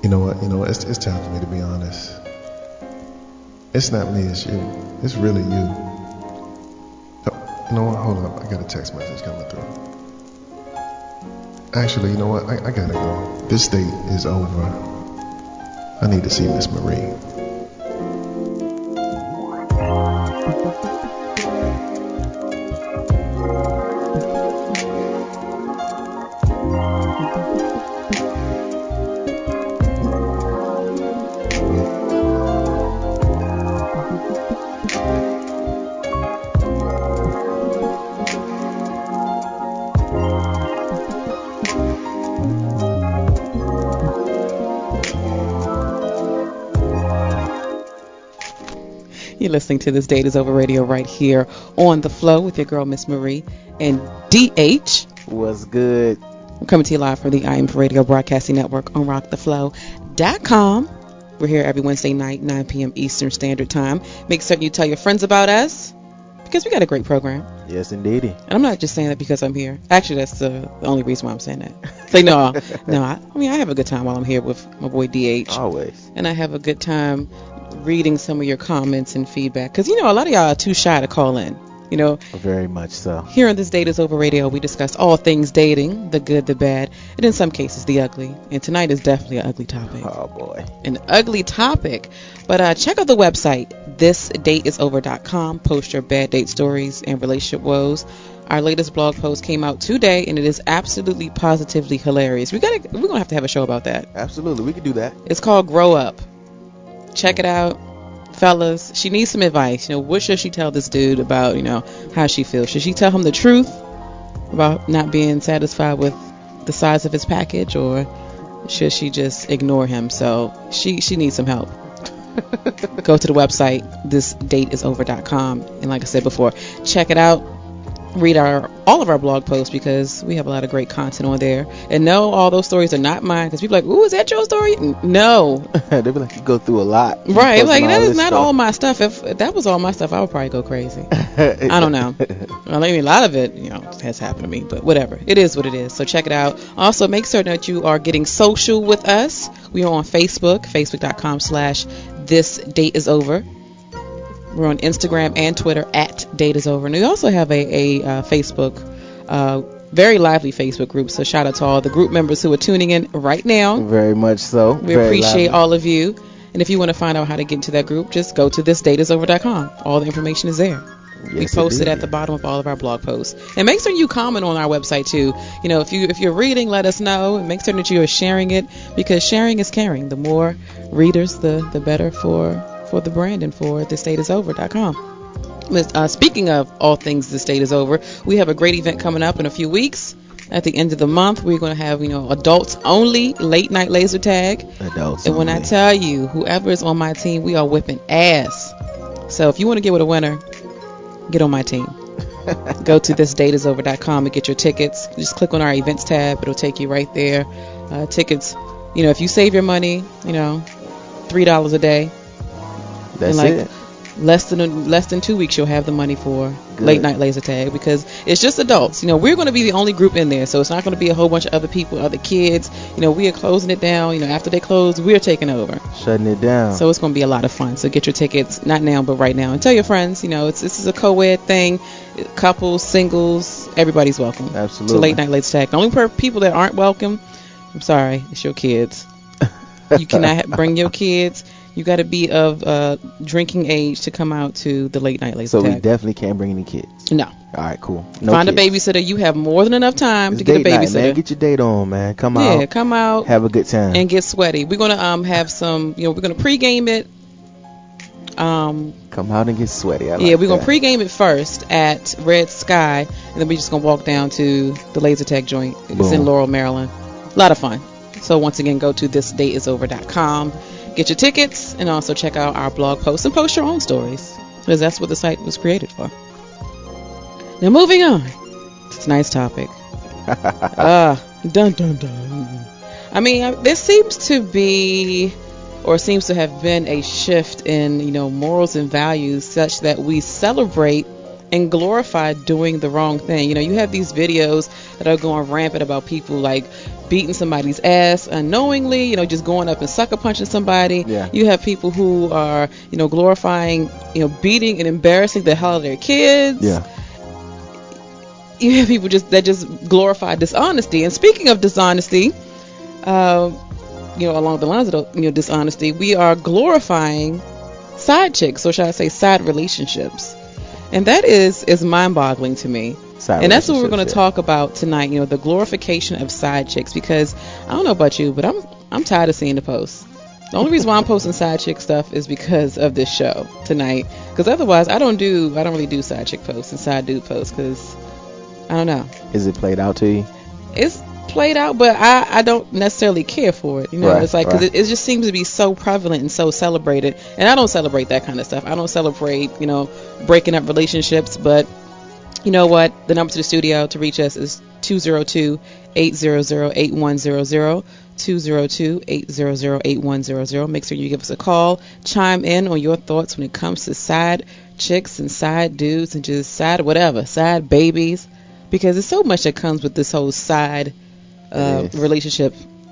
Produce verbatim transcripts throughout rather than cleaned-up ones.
You know what? You know what? It's, it's time for me to be honest. It's not me, it's you. It's really you. Oh, you know what? Hold up. I got a text message coming through. Actually, you know what? I, I gotta go. This date is over. I need to see Miss Marie. You're listening to This Date Is Over Radio right here on The Flow with your girl, Miss Marie, and D H. What's good? We're coming to you live from the I M Radio Broadcasting Network on rock the flow dot com. We're here every Wednesday night, nine p.m. Eastern Standard Time. Make certain you tell your friends about us because we got a great program. Yes, indeed. And I'm not just saying that because I'm here. Actually, that's the, the only reason why I'm saying that. Say no, no. I, I mean, I have a good time while I'm here with my boy D H. Always. And I have a good time reading some of your comments and feedback because, you know, a lot of y'all are too shy to call in. You know, very much so. Here on This Date Is Over Radio, we discuss all things dating, the good, the bad, and in some cases, the ugly. And tonight is definitely an ugly topic. Oh, boy. An ugly topic. But uh, check out the website, this date is over dot com. Post your bad date stories and relationship woes. Our latest blog post came out today, and it is absolutely, positively hilarious. We gotta, we're going to have to have a show about that. Absolutely. We can do that. It's called Grow Up. Check it out. Fellas, she needs some advice. You know, what should she tell this dude about, you know, how she feels? Should she tell him the truth about not being satisfied with the size of his package, or should she just ignore him? So she she needs some help. Go to the website, this date is over dot com, and like I said before, check it out. Read our all of our blog posts because we have a lot of great content on there. And no, all those stories are not mine because people are like, ooh, is that your story? No. They be like, you go through a lot. Right. Like, that is not stuff. all my stuff. If, if that was all my stuff, I would probably go crazy. I don't know. Well, I mean, a lot of it, you know, has happened to me, but whatever. It is what it is. So check it out. Also, make certain that you are getting social with us. We are on Facebook, facebook dot com slash this date is over. We're on Instagram and Twitter at Date Is Over. And we also have a, a uh, Facebook, uh, very lively Facebook group. So shout out to all the group members who are tuning in right now. Very much so. We very appreciate lively. all of you. And if you want to find out how to get into that group, just go to this date is over dot com. All the information is there. Yes, we post it at the bottom of all of our blog posts. And make sure you comment on our website too. You know, if you if you're reading, let us know, and make certain that you are sharing it because sharing is caring. The more readers, the the better for. for the brand and for this date is over dot com. Uh, speaking of all things this date is over, we have a great event coming up in a few weeks. At the end of the month, we're going to have, you know, adults only late night laser tag. Adults and when only. I tell you, whoever is on my team, we are whipping ass. So if you want to get with a winner, get on my team. Go to this date is over dot com and get your tickets. Just click on our events tab. It'll take you right there. Uh, tickets, you know, if you save your money, you know, three dollars a day. That's like it. Less than a, less than two weeks, you'll have the money for Good. late night laser tag because it's just adults. You know, we're going to be the only group in there, so it's not going to be a whole bunch of other people, other kids. You know, we are closing it down. You know, after they close, we're taking over, shutting it down. So it's going to be a lot of fun. So get your tickets, not now, but right now, and tell your friends. You know, it's this is a co-ed thing. Couples, singles, everybody's welcome. Absolutely. To late night laser tag. The only per- people that aren't welcome, I'm sorry, it's your kids. You cannot ha- bring your kids. You got to be of uh, drinking age to come out to the late night laser so tag. So we definitely can't bring any kids. No. All right, cool. No Find kids. a babysitter. You have more than enough time it's to get a babysitter. Night, man. Get your date on, man. Come yeah, out. Yeah, come out. Have a good time. And get sweaty. We're gonna um have some. You know, we're gonna pregame it. Um. Come out and get sweaty. I like yeah, we're that. gonna pregame it first at Red Sky, and then we're just gonna walk down to the laser tag joint. It's Boom. in Laurel, Maryland. A lot of fun. So once again, go to this date is over dot com. Get your tickets and also check out our blog posts and post your own stories because that's what the site was created for. Now moving on to tonight's topic. Ah, uh, dun dun dun. I mean, there seems to be, or seems to have been, a shift in, you know, morals and values such that we celebrate and glorify doing the wrong thing. You know, you have these videos that are going rampant about people like beating somebody's ass unknowingly, you know, just going up and sucker punching somebody. Yeah. You have people who are, you know, glorifying, you know, beating and embarrassing the hell out of their kids. Yeah. You have people just that just glorify dishonesty. And speaking of dishonesty, uh, you know, along the lines of the, you know, dishonesty, we are glorifying side chicks, or should I say side relationships. And that is is mind-boggling to me. Side and that's what we're going to yeah. talk about tonight, you know, the glorification of side chicks, because I don't know about you, but I'm I'm tired of seeing the posts. The only reason why I'm posting side chick stuff is because of this show tonight, because otherwise I don't do I don't really do side chick posts and side dude posts, because I don't know. Is it played out to you? It's played out, but I, I don't necessarily care for it. You know, right, it's like, because right. it, it just seems to be so prevalent and so celebrated. And I don't celebrate that kind of stuff. I don't celebrate, you know, breaking up relationships. But you know what? The number to the studio to reach us is two oh two, eight hundred, eight one hundred. two oh two, eight hundred, eight one hundred. Make sure you give us a call. Chime in on your thoughts when it comes to side chicks and side dudes and just side whatever, side babies. Because there's so much that comes with this whole side uh, relationship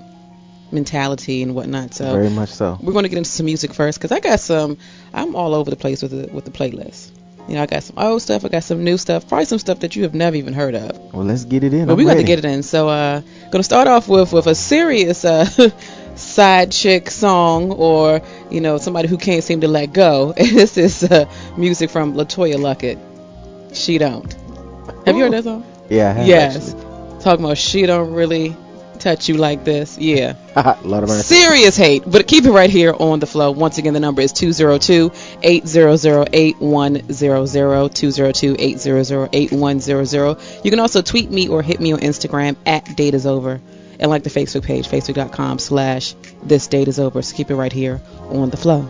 mentality and whatnot. So very much so. We're going to get into some music first, because I got some. I'm all over the place with the with the playlist. You know, I got some old stuff, I got some new stuff, probably some stuff that you have never even heard of. Well, let's get it in. But I'm we got ready. to get it in. So, uh, going to start off with with a serious uh, side chick song, or you know, somebody who can't seem to let go. And this is uh, music from LaToya Luckett. She Don't. Have you heard that song? Yeah, I have. Yes. Actually. Talking about she don't really touch you like this. Yeah. A lot of mercy. Serious hate. But keep it right here on the flow. Once again, the number is two oh two, eight hundred, eight one hundred. two oh two, eight hundred, eight one hundred. You can also tweet me or hit me on Instagram at Date Is Over. And like the Facebook page, facebook.com slash This Date Is Over. So keep it right here on the flow.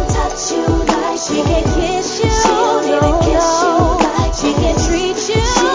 She can kiss you, no, no. She can treat you.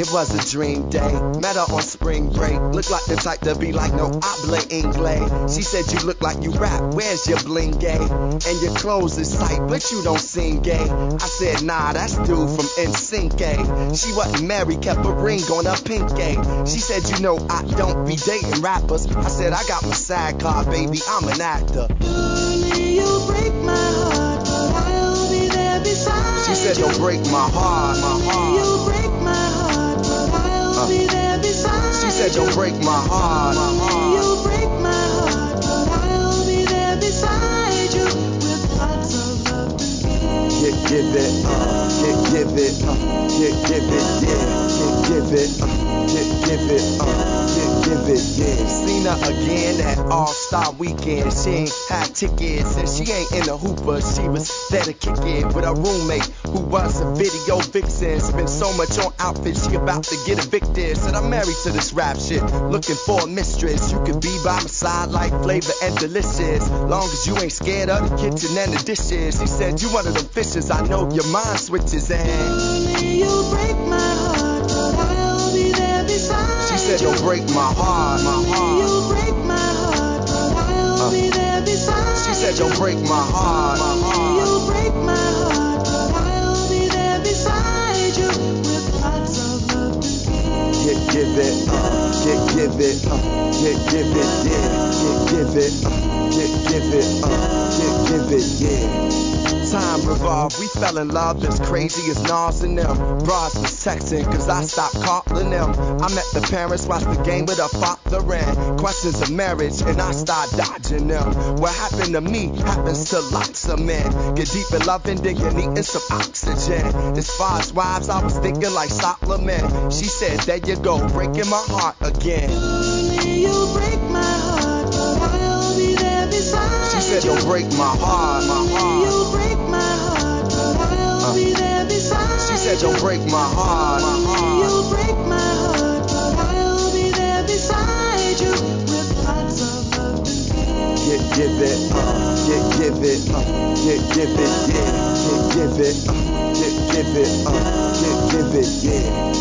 it was a dream day. Met her on spring break. Looked like the type to be like, no habla inglés. She said, you look like you rap, where's your bling gay? And your clothes is tight, but you don't seem gay. I said, nah, that's dude from N Sync. She wasn't married, kept a ring on her pinky. She said, you know, I don't be dating rappers. I said, I got my side card, baby, I'm an actor. Honey, you break my heart, but I'll be there beside She said, don't break my heart, my heart. you. Break my heart, but I'll Uh. be there beside She said, don't break my heart, my heart. You break my heart, but I'll be there beside you with lots of love to give. Give, give it, uh, give, give it, uh, give, give it, yeah. Give, give it, uh, give, give it, uh, give, give it, yeah. Seen her again at All-Star Weekend. She ain't had tickets and she ain't in the hooper. She was there to kick it with her roommate who was a video vixen. Spent so much on outfits, she about to get evicted. Said, I'm married to this rap shit, looking for a mistress. You could be by my side like Flavor and Delicious, long as you ain't scared of the kitchen and the dishes. She said, you one of them fishes, I know your mind switches and Honey, you break my heart, but I'll be there beside she said, don't break my heart, my heart. You break my heart, but I'll Uh. be there beside She said, don't break my heart, my heart. You break my heart, but I'll be there beside you with lots of love to give. Give, give it, uh, give, give it, uh, give, give it, yeah. Give, give it, uh, give, give it, uh, give, give it, yeah. Time revolved, we fell in love as crazy as Nas and them. Bras was texting, cause I stopped calling them. I met the parents, watched the game with her father and questions of marriage, and I started dodging them. What happened to me happens to lots of men. Get deep in love and then you're needing some oxygen. As far as wives, I was thinking like Solomon. She said, there you go, breaking my heart again. Honey, you break my heart, but I'll be there beside She said, you. don't break my heart, my heart. You break my heart, but I'll Uh. be there beside She said, don't break my heart, my heart. You break my heart, but I'll be there beside you with lots of love to give. Give, give it, uh, give, give it, uh, give, give it, yeah. Give, give it, uh, give, give it, uh, give, give it, yeah.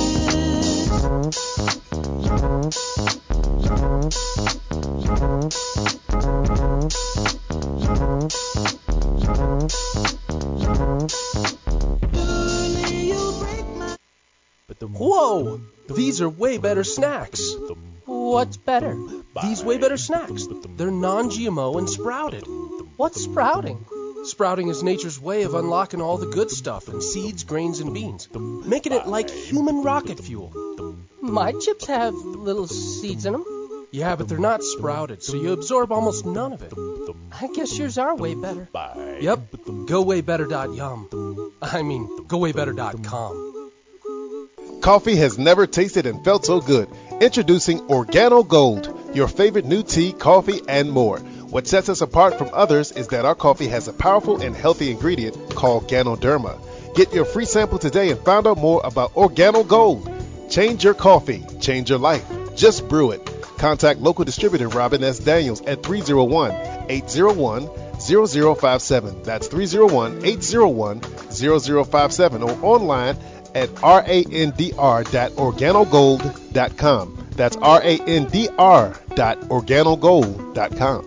Honey, you break my Whoa! These are way better snacks. What's better? These way better snacks. They're non-G M O and sprouted. What's sprouting? Sprouting is nature's way of unlocking all the good stuff in seeds, grains, and beans, making it like human rocket fuel. My chips have little seeds in them. Yeah, but they're not sprouted, so you absorb almost none of it. I guess yours are way better. Yep, go way better dot yum. I mean, go way better dot com. Coffee has never tasted and felt so good. Introducing Organo Gold, your favorite new tea, coffee, and more. What sets us apart from others is that our coffee has a powerful and healthy ingredient called Ganoderma. Get your free sample today and find out more about Organo Gold. Change your coffee, change your life. Just brew it. Contact local distributor Robin S. Daniels at three oh one, eight oh one, zero zero five seven. That's three oh one, eight oh one, zero zero five seven or online at randr dot organogold dot com. That's randr dot organogold dot com.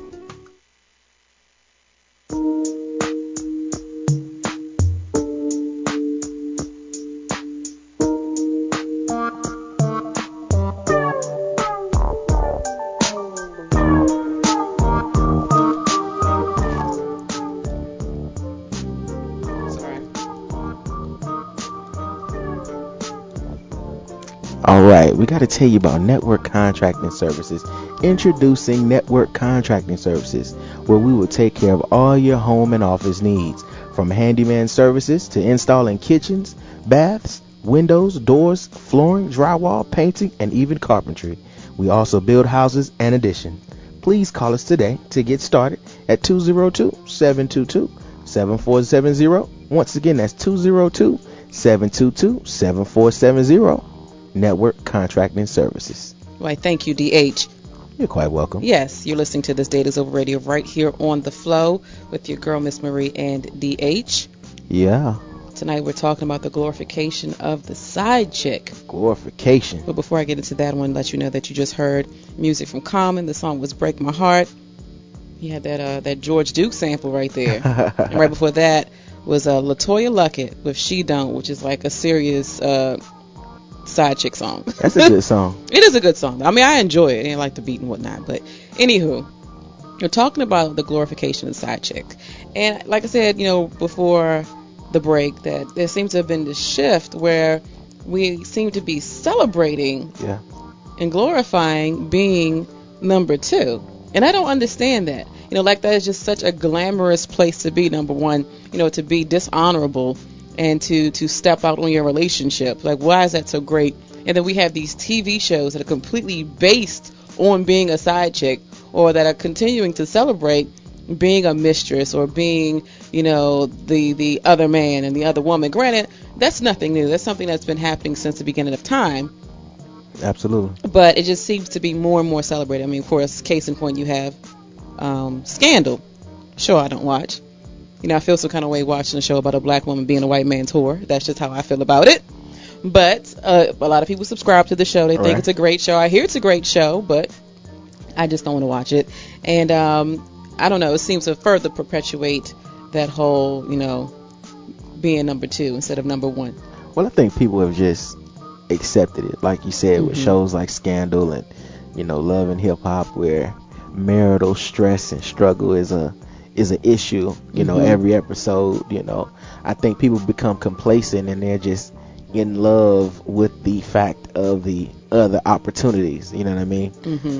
All right, we got to tell you about Network Contracting Services. Introducing Network Contracting Services, where we will take care of all your home and office needs, from handyman services to installing kitchens, baths, windows, doors, flooring, drywall, painting, and even carpentry. We also build houses and addition. Please call us today to get started at two oh two, seven two two, seven four seven zero. Once again, that's two oh two, seven two two, seven four seven zero. Network Contracting Services. Why, thank you, D H. You're quite welcome. Yes, you're listening to This Data's Over Radio right here on The Flow with your girl, Miss Marie, and D H. Yeah. tonight we're talking about the glorification of the side chick. Glorification. But before I get into that, I want to let you know that you just heard music from Common. The song was Break My Heart. He had that uh, that George Duke sample right there. And right before that was uh, LaToya Luckett with She Don't, which is like a serious uh, side chick song. That's a good song. It is a good song. I mean, I enjoy it and I like the beat and whatnot. But anywho, we're talking about the glorification of the side chick. And like I said, you know, before the break, that there seems to have been this shift where we seem to be celebrating Yeah. and glorifying being number two. And I don't understand that. You know, like that is just such a glamorous place to be, number one, you know, to be dishonorable and to, to step out on your relationship. Like, why is that so great? And then we have these T V shows that are completely based on being a side chick, or that are continuing to celebrate being a mistress or being, you know, the, the other man and the other woman. Granted, that's nothing new. That's something that's been happening since the beginning of time. Absolutely. But it just seems to be more and more celebrated. I mean, of course, case in point, you have um, Scandal. Sure, I don't watch. You know, I feel some kind of way watching a show about a black woman being a white man's whore. That's just how I feel about it. But uh, a lot of people subscribe to the show. They All think right. it's a great show. I hear it's a great show, but I just don't want to watch it. And um, I don't know. It seems to further perpetuate that whole, you know, being number two instead of number one. Well, I think people have just accepted it, like you said, with Mhm. shows like Scandal and, you know, Love and Hip Hop, where marital stress and struggle is a is an issue. You know, Mhm. every episode. You know, I think people become complacent and they're just in love with the fact of the other opportunities. You know what I mean? hmm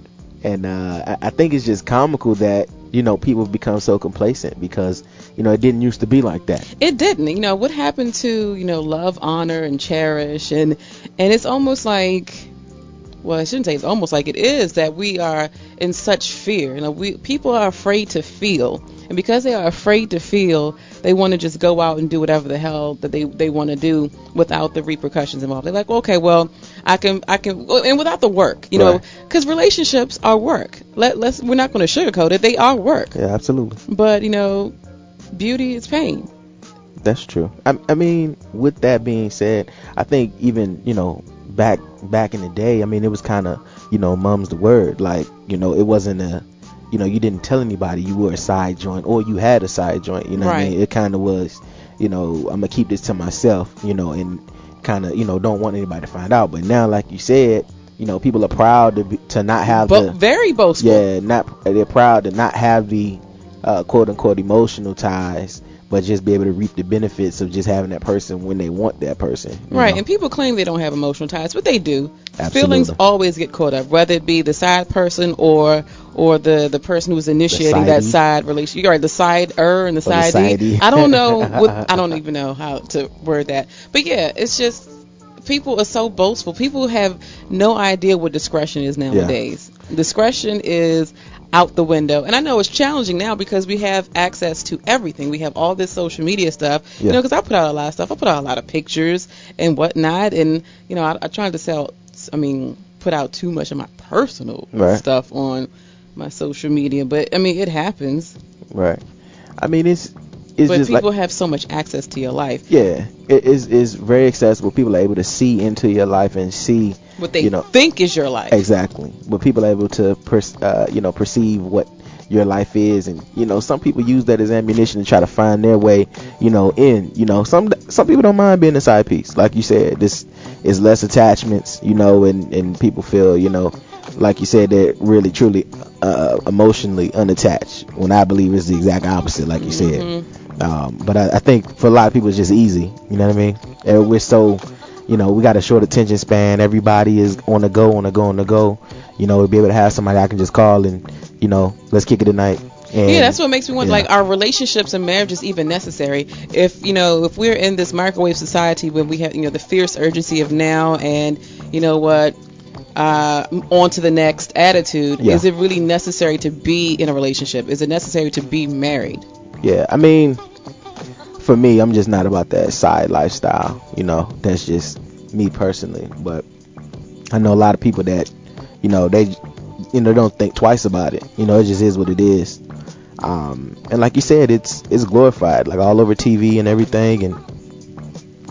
And uh, I, I think it's just comical that, you know, people become so complacent because, you know, it didn't used to be like that. It didn't. You know, what happened to, you know, love, honor, and cherish? And and it's almost like, well, I shouldn't say it's almost like, it is that we are in such fear. You know, we people are afraid to feel. And because they are afraid to feel, they want to just go out and do whatever the hell that they, they want to do without the repercussions involved. They're like, okay, well, I can, I can, and without the work, you know, Right. because relationships are work. Let, let's, we're not going to sugarcoat it. They are work. Yeah, absolutely. But, you know, beauty is pain. That's true. I, I mean, with that being said, I think even, you know, back back in the day, I mean, it was kind of, you know, mum's the word. Like, you know, it wasn't a, you know, you didn't tell anybody you were a side joint or you had a side joint. You know what I Right. mean? It kind of was, you know, I'm going to keep this to myself, you know, and kind of, you know, don't want anybody to find out. But now, like you said, you know, people are proud to be, to not have But the, very boastful. yeah, not, they're proud to not have the uh, quote unquote emotional ties, but just be able to reap the benefits of just having that person when they want that person. you Right, know? and people claim they don't have emotional ties, but they do. Absolutely. Feelings always get caught up, whether it be the side person or or the, the person who's initiating that sidey. side relationship. You're right, the side-er and the Or the side sidey. I don't know. What, I don't even know how to word that. But yeah, it's just people are so boastful. People have no idea what discretion is nowadays. Discretion is out the window. And I know it's challenging now because we have access to everything. We have all this social media stuff. Yeah. You know, because I put out a lot of stuff. I put out a lot of pictures and whatnot. And, you know, I, I tried to sell, I mean, put out too much of my personal Right. stuff on my social media. But, I mean, it happens. Right. I mean, it's it's but just people like, have so much access to your life. yeah, it is is very accessible. People are able to see into your life and see What they you know think is your life. exactly. But people are able to per, uh, you know perceive what your life is, and you know some people use that as ammunition to try to find their way, you know, in. You know, some some people don't mind being a side piece, like you said. This is less attachments, you know, and and people feel, you know, like you said, they're really truly uh, emotionally unattached. When I believe it's the exact opposite, like you said. Mhm. Um, but I, I think for a lot of people it's just easy. You know what I mean? And we're so, you know, we got a short attention span. Everybody is on the go, on the go, on the go. You know, to be able to have somebody I can just call and, you know, let's kick it tonight. And, Yeah, that's what makes me wonder, yeah. like, are relationships and marriages even necessary? If, you know, if we're in this microwave society when we have, you know, the fierce urgency of now and, you know what, uh, on to the next attitude, Yeah. is it really necessary to be in a relationship? Is it necessary to be married? Yeah, I mean, for me, I'm just not about that side lifestyle. You know, that's just me personally. But I know a lot of people that, you know, they, you know, don't think twice about it. You know, it just is what it is. Um, and like you said, it's it's glorified, like all over T V and everything. And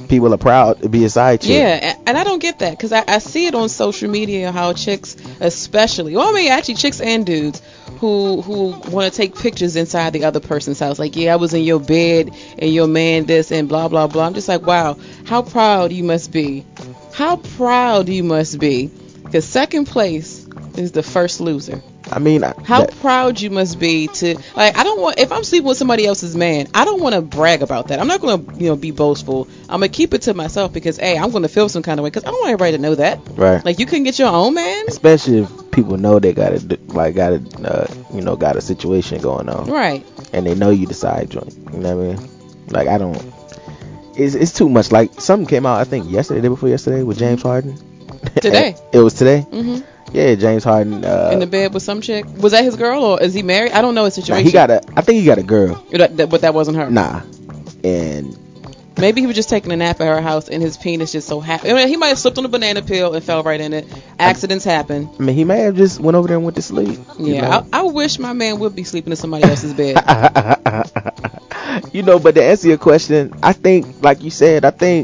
people are proud to be a side chick. Yeah, and, and I don't get that because I, I see it on social media how chicks, especially, well, I mean, actually, chicks and dudes who who want to take pictures inside the other person's house. Like, yeah, I was in your bed and your man this and blah blah blah. I'm just like, wow, how proud you must be. How proud you must be. Because second place is the first loser. I mean, how that, proud you must be to, like, I don't want, if I'm sleeping with somebody else's man, I don't want to brag about that. I'm not going to, you know, be boastful. I'm going to keep it to myself because, hey, I'm going to feel some kind of way because I don't want everybody to know that. Right. Like, you couldn't get your own man? Especially if people know they got a, like, got a, uh, you know, got a situation going on. Right. And they know you the side joint. You know what I mean? Like, I don't, it's, it's too much. Like, something came out, I think, yesterday, day before yesterday with James Harden. Today. It was today? Mm-hmm. Yeah, James Harden. Uh, in the bed with some chick. Was that his girl or is he married? I don't know his situation. Nah, he got a. I think he got a girl. That, that, but that wasn't her. Nah. And maybe he was just taking a nap at her house and his penis just so happened. I mean, he might have slipped on a banana peel and fell right in it. Accidents I, happen. I mean, he may have just went over there and went to sleep. Yeah, you know? I, I wish my man would be sleeping in somebody else's bed. You know, but to answer your question, I think, like you said, I think,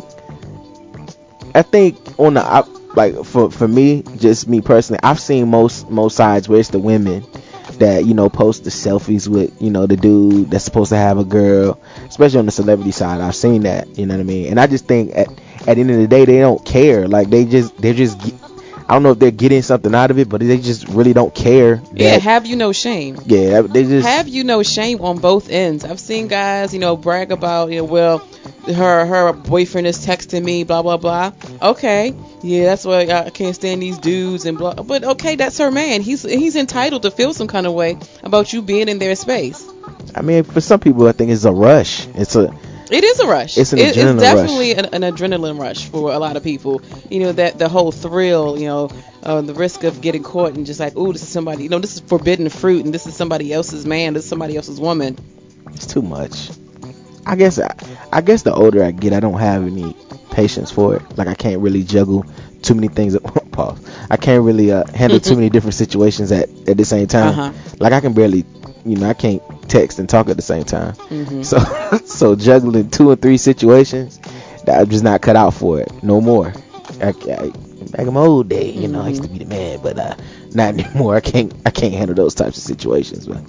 I think on the. I, Like for for me, just me personally, I've seen most most sides where it's the women that, you know, post the selfies with, you know, the dude that's supposed to have a girl, especially on the celebrity side. I've seen that, you know what I mean? And I just think at at the end of the day, they don't care. Like they just they're just I don't know if they're getting something out of it, but they just really don't care. That, yeah, have you no shame? Yeah, they just have you no shame on both ends. I've seen guys, you know, brag about, you know, well, her her boyfriend is texting me, blah blah blah. Okay, yeah, that's why I can't stand these dudes and blah. But okay, that's her man. He's he's entitled to feel some kind of way about you being in their space. I mean, for some people, I think it's a rush. It's a It is a rush. It's an it, adrenaline It's definitely rush. An, an adrenaline rush for a lot of people. You know, that the whole thrill, you know, uh, the risk of getting caught and just like, oh, this is somebody, you know, this is forbidden fruit and this is somebody else's man, this is somebody else's woman. It's too much. I guess I, I guess the older I get, I don't have any patience for it. Like I can't really juggle too many things at pause. I can't really uh, handle too many different situations at, at the same time. Uh-huh. Like I can barely, you know, I can't text and talk at the same time. Mm-hmm. So so juggling two or three situations, that I'm just not cut out for it. No more. I, I, back in my old day, you know, mm-hmm. I used to be the man, but uh, not anymore. I can't I can't handle those types of situations. But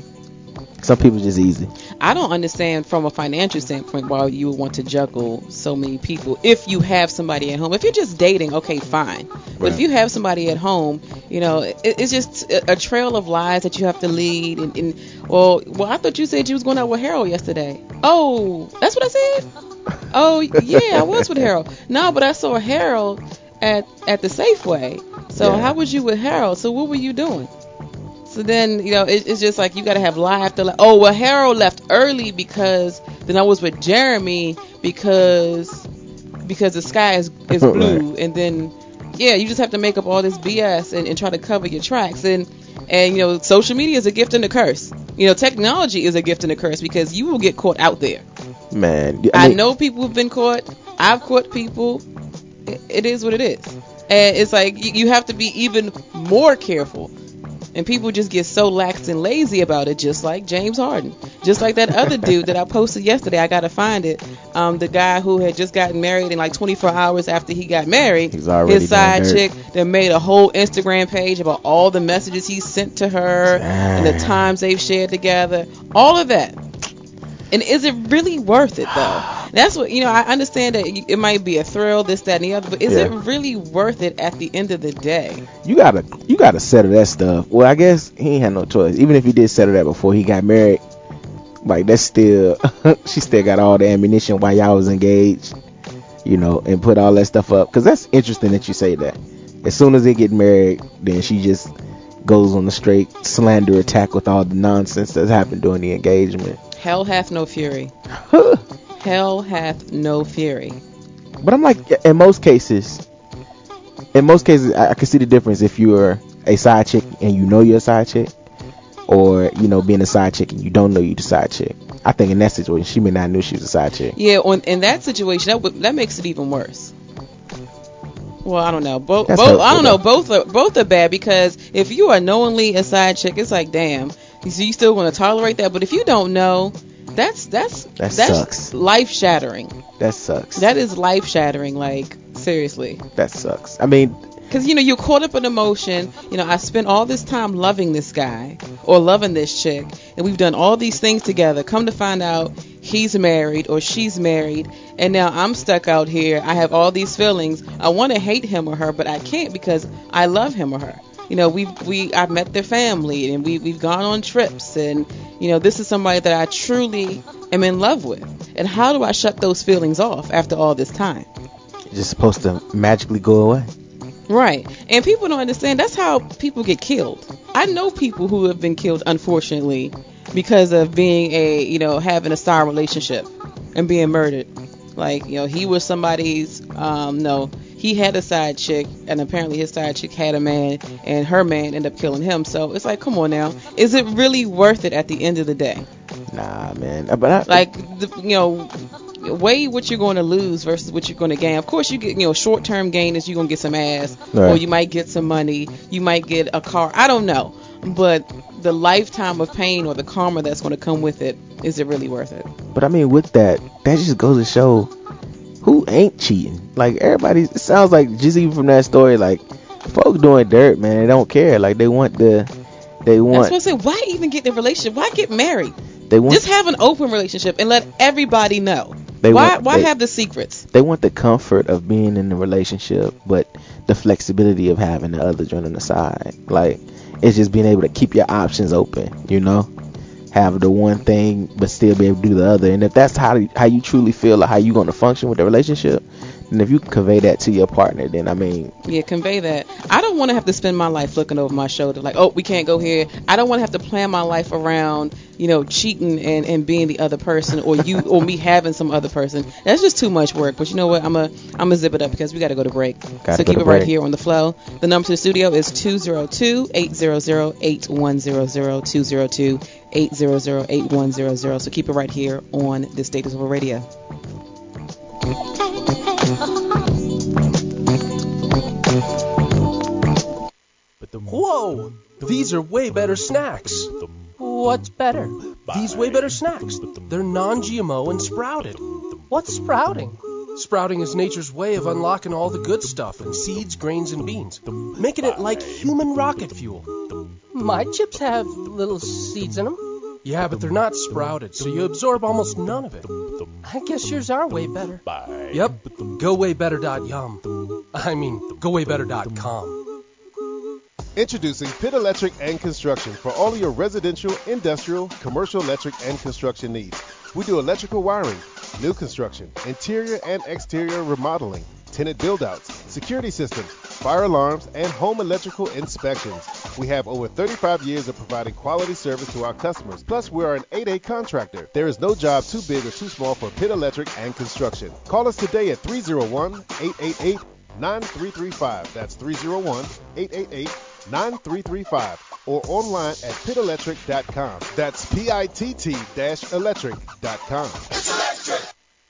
some people just easy. I don't understand from a financial standpoint why you would want to juggle so many people if you have somebody at home. If you're just dating, okay, fine. But Right. if you have somebody at home, you know, it, it's just a, a trail of lies that you have to lead. And, and well, well, I thought you said you was going out with Harold yesterday. Oh, that's what I said? Oh, yeah, I was with Harold. No, but I saw Harold at, at the Safeway. So Yeah. how was you with Harold? So what were you doing? So then, you know, it, it's just like you got to have lie after lie. Oh, well, Harold left early because then I was with Jeremy because because the sky is, is blue. Right. And then, yeah, you just have to make up all this B S and, and try to cover your tracks. And, and, you know, social media is a gift and a curse. You know, technology is a gift and a curse because you will get caught out there. Man, I, I, mean, know people have been caught. I've caught people. It, it is what it is. And it's like you, you have to be even more careful. And people just get so lax and lazy about it, just like James Harden. Just like that other dude that I posted yesterday. I got to find it. Um, the guy who had just gotten married in like twenty-four hours after he got married. He's already his side been chick married. that made a whole Instagram page about all the messages he sent to her and the Dang. times they've shared together. All of that. And is it really worth it, though? That's what, you know, I understand that it might be a thrill, this, that, and the other, but is Yeah. it really worth it at the end of the day? you gotta you gotta settle that stuff. Well, I guess he ain't had no choice. Even if he did settle that before he got married, like that's still she still got all the ammunition while y'all was engaged, you know, and put all that stuff up. Because that's interesting that you say that. As soon as they get married, then she just goes on the straight slander attack with all the nonsense that's happened during the engagement. Hell hath no fury. Hell hath no fury. But I'm like, in most cases, in most cases, I, I can see the difference if you're a side chick and you know you're a side chick, or, you know, being a side chick and you don't know you're the side chick. I think in that situation, she may not know she was a side chick. Yeah, on, in that situation, that would, that makes it even worse. Well, I don't know. Both, That's both hurtful, I don't know. though. Both are both are bad because if you are knowingly a side chick, it's like, damn. So you still want to tolerate that, but if you don't know, That's that's That that's sucks. life shattering. That sucks. That is life shattering. Like, seriously. That sucks. I mean, Because, you know, you're caught up in emotion. You know, I spent all this time loving this guy or loving this chick, and we've done all these things together. Come to find out he's married or she's married, and now I'm stuck out here. I have all these feelings. I want to hate him or her, but I can't because I love him or her. You know, we've we I've met their family, and we we've gone on trips, and you know, this is somebody that I truly am in love with. And how do I shut those feelings off after all this time? it's just supposed to magically go away. Right. And people don't understand that's how people get killed. I know people who have been killed, unfortunately, because of being a, you know, having a star relationship and being murdered. Like, you know, he was somebody's, um, no, he had a side chick, and apparently his side chick had a man, and her man ended up killing him. So it's like, come on now. Is it really worth it at the end of the day? Nah, man. But I, Like, the, you know, weigh what you're going to lose versus what you're going to gain. Of course, you get, you know, short-term gain is you're going to get some ass, Right. or you might get some money, you might get a car. I don't know. But the lifetime of pain or the karma that's going to come with it, is it really worth it? But I mean, with that, that just goes to show who ain't cheating. Like, everybody, it sounds like, just even from that story, like, folks doing dirt, man, they don't care. Like, they want the, they That's want, what I said. Why even get in a relationship? Why get married? they want, Just have an open relationship and let everybody know. They why want- why they- have the secrets? they want the comfort of being in the relationship, but the flexibility of having the other joint on the side. Like, it's just being able to keep your options open, you know? Have the one thing, but still be able to do the other. And if that's how how you truly feel or how you going to function with the relationship, and if you can convey that to your partner, then I mean, Yeah, convey that. I don't want to have to spend my life looking over my shoulder like, oh, we can't go here. I don't want to have to plan my life around, you know, cheating and, and being the other person, or you or me having some other person. That's just too much work. But you know what? I'm a I'm gonna zip it up because we got to go to break. Gotta so go keep to it right break. here on the flow. The number to the studio is two zero two, eight zero zero, eight one zero zero, two zero two, eight zero zero, eight one zero zero. So keep it right here on the State is Over Radio. Whoa! These are way better snacks. What's better? These way better snacks. They're non-G M O and sprouted. What's sprouting? Sprouting is nature's way of unlocking all the good stuff in seeds, grains, and beans, making it like human rocket fuel. My chips have little seeds in them. Yeah, but they're not sprouted, so you absorb almost none of it. I guess yours are way better. Yep, go way better dot yum. I mean, go way better dot com. Introducing Pitt Electric and Construction for all of your residential, industrial, commercial electric and construction needs. We do electrical wiring, new construction, interior and exterior remodeling, tenant build-outs, security systems, fire alarms, and home electrical inspections. We have over thirty-five years of providing quality service to our customers. Plus, we are an eight A contractor. There is no job too big or too small for Pitt Electric and Construction. Call us today at three oh one, eight eight eight, nine three three five. That's three oh one, eight eight eight, nine three three five. Or online at pitt electric dot com. That's P I T T electric dot com. It's electric!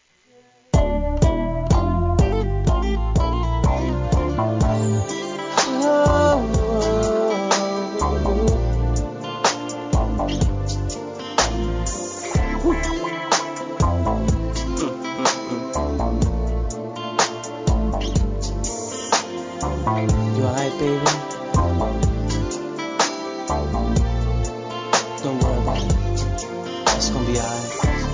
You alright, baby? Don't worry about it. It's gonna be alright.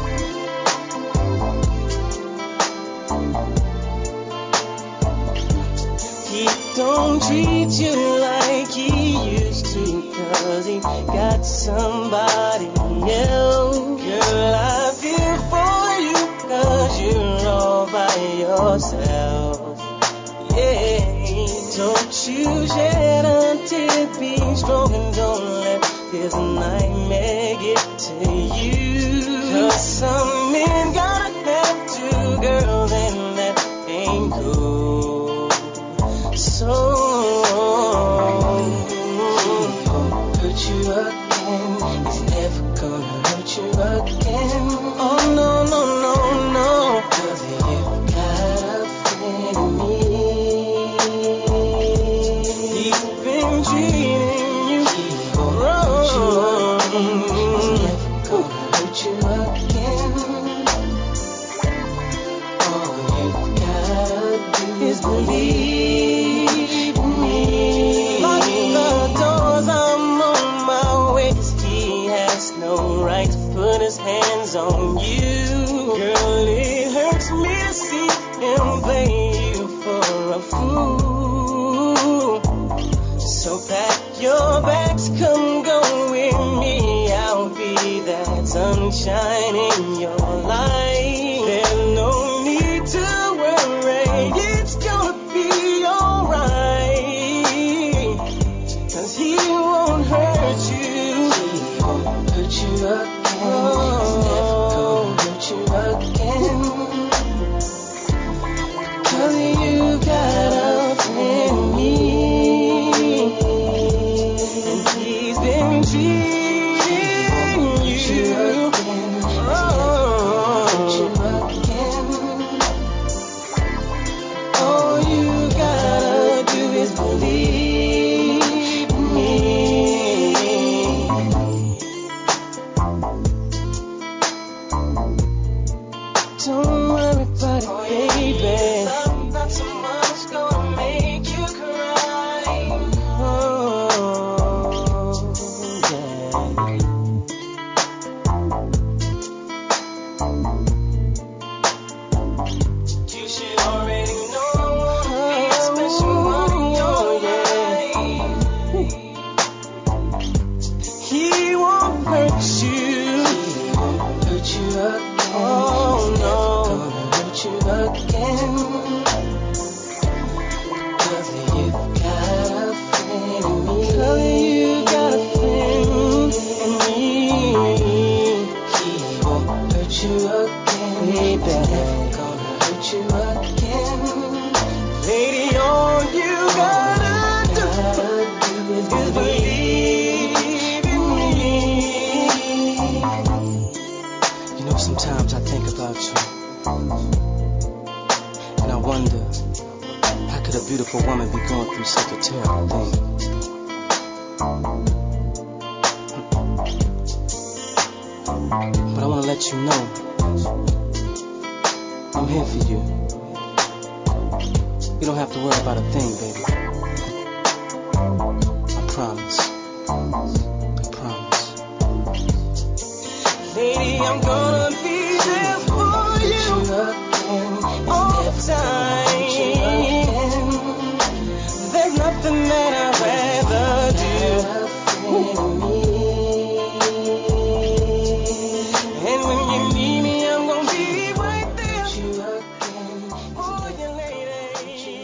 He don't treat you like he used to, 'cause he got somebody else. Girl, I feel for you, 'cause you're all by yourself. Yeah, don't you shed a tear, be strong and don't let this nightmare get to you. 'Cause some men gotta have two girls and that ain't cool. So he won't hurt you again. He's never gonna hurt you again. Oh no, no, no, no. 'Cause you got a friend in me. He's been treating you wrong. He's never gonna hurt you again. believe me. Lock the doors, I'm on my way, 'cause he has no right to put his hands on you. Girl, it hurts me to see him play you for a fool. So pack your bags, come go with me. I'll be that sunshine in your life. There's no need to worry, it's gonna be alright. 'Cause he won't hurt you. He won't hurt you again. He's never gonna hurt you again. 'Cause you got a friend in me. And he's been cheating you. Oh, all you gotta do is believe me. Don't worry about it, baby. Not so much gonna make you cry. Oh, yeah. You should already know be a special one in your life. He won't hurt you. He won't hurt you again. Oh no, gonna hurt you again. 'Cause you've got a friend in me. 'Cause you got a friend in me. He won't hurt you again, baby. Gonna hurt you again. Lady, all you gotta do is believe in me. You know, sometimes I think about you, and I wonder, how could a beautiful woman be going through such a terrible thing? But I want to let you know, I'm here for you. You don't have to worry about a thing, baby. I promise. I promise. Lady, I'm gonna be there for you all the time. There's nothing that I'd rather do. And when you need me, I'm gonna be right there for you, lady.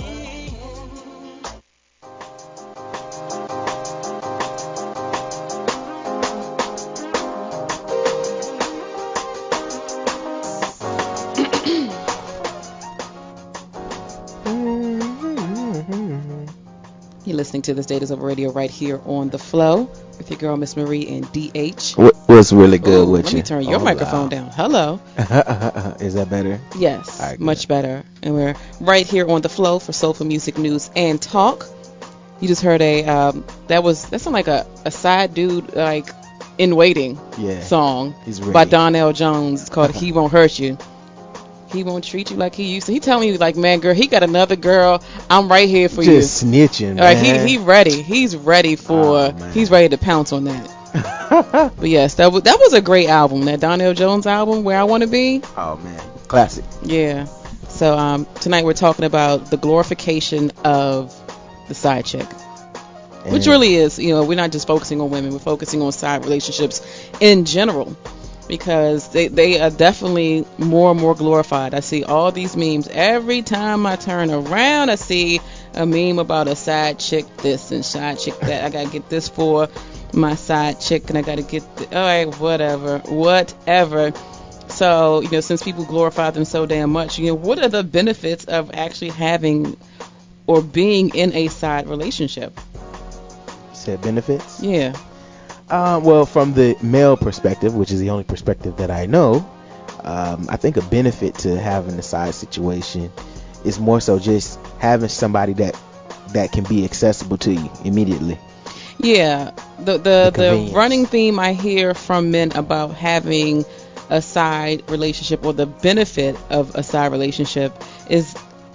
You're listening to This Date Is Over Radio right here on The Flow with your girl, Miss Marie and D H. What, what's really good Ooh, with let you? me turn your Oh, microphone wow. down. Hello. Is that better? Yes, All right, much good. better. And we're right here on The Flow for soulful music, news, and talk. You just heard a, um, that was, that sounded like a, a side dude, like, in waiting Yeah. song He's by ready. Donnell Jones. It's called He Won't Hurt You. He won't treat you like he used to. He telling me, like, man, girl, he got another girl. I'm right here for Just you. snitching, man. Like, he, he ready. He's ready for, Oh, man. he's ready to pounce on that. But yes, that was, that was a great album, that Donnell Jones album, Where I Want to Be. Oh, man. Classic. Yeah. So um, tonight we're talking about the glorification of the side chick. Which And- really is, you know, we're not just focusing on women, we're focusing on side relationships in general. Because they, they are definitely more and more glorified. I see all these memes. Every time I turn around, I see a meme about a side chick this and side chick that. I got to get this for my side chick, and I got to get, the, all right, whatever, whatever. So, you know, since people glorify them so damn much, you know, what are the benefits of actually having or being in a side relationship? Said benefits? Yeah. Uh, well, from the male perspective, which is the only perspective that I know, um, I think a benefit to having a side situation is more so just having somebody that that can be accessible to you immediately. Yeah, the the, The the, convenience. running theme I hear from men about having a side relationship, or the benefit of a side relationship, is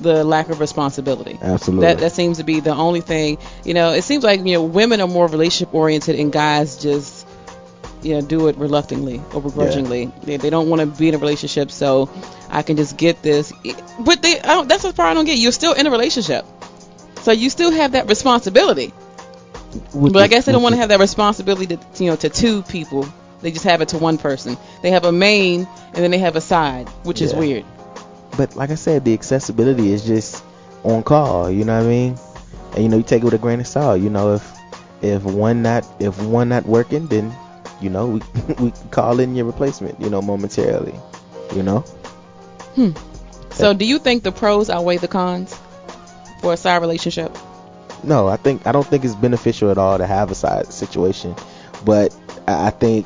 the lack of responsibility. Absolutely. That that seems to be the only thing. You know, it seems like, you know, women are more relationship oriented and guys just, you know, do it reluctantly or begrudgingly. Yeah. They, they don't want to be in a relationship, so I can just get this. But they, I don't, that's the part I don't get. You're still in a relationship, so you still have that responsibility. With but the, I guess they don't want to have that responsibility to, you know, to two people. They just have it to one person. They have a main and then they have a side, which yeah. is weird. But like I said, the accessibility is just on call. You know what I mean? And you know, you take it with a grain of salt. You know, if if one not if one not working, then you know we we call in your replacement. You know, momentarily. You know. Hmm. So, do you think the pros outweigh the cons for a side relationship? No, I think I don't think it's beneficial at all to have a side situation, but I think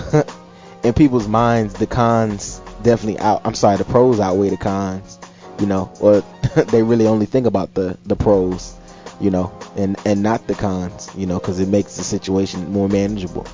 in people's minds the cons definitely out. I'm sorry, the pros outweigh the cons, you know, or they really only think about the the pros, you know, and and not the cons, you know, because it makes the situation more manageable.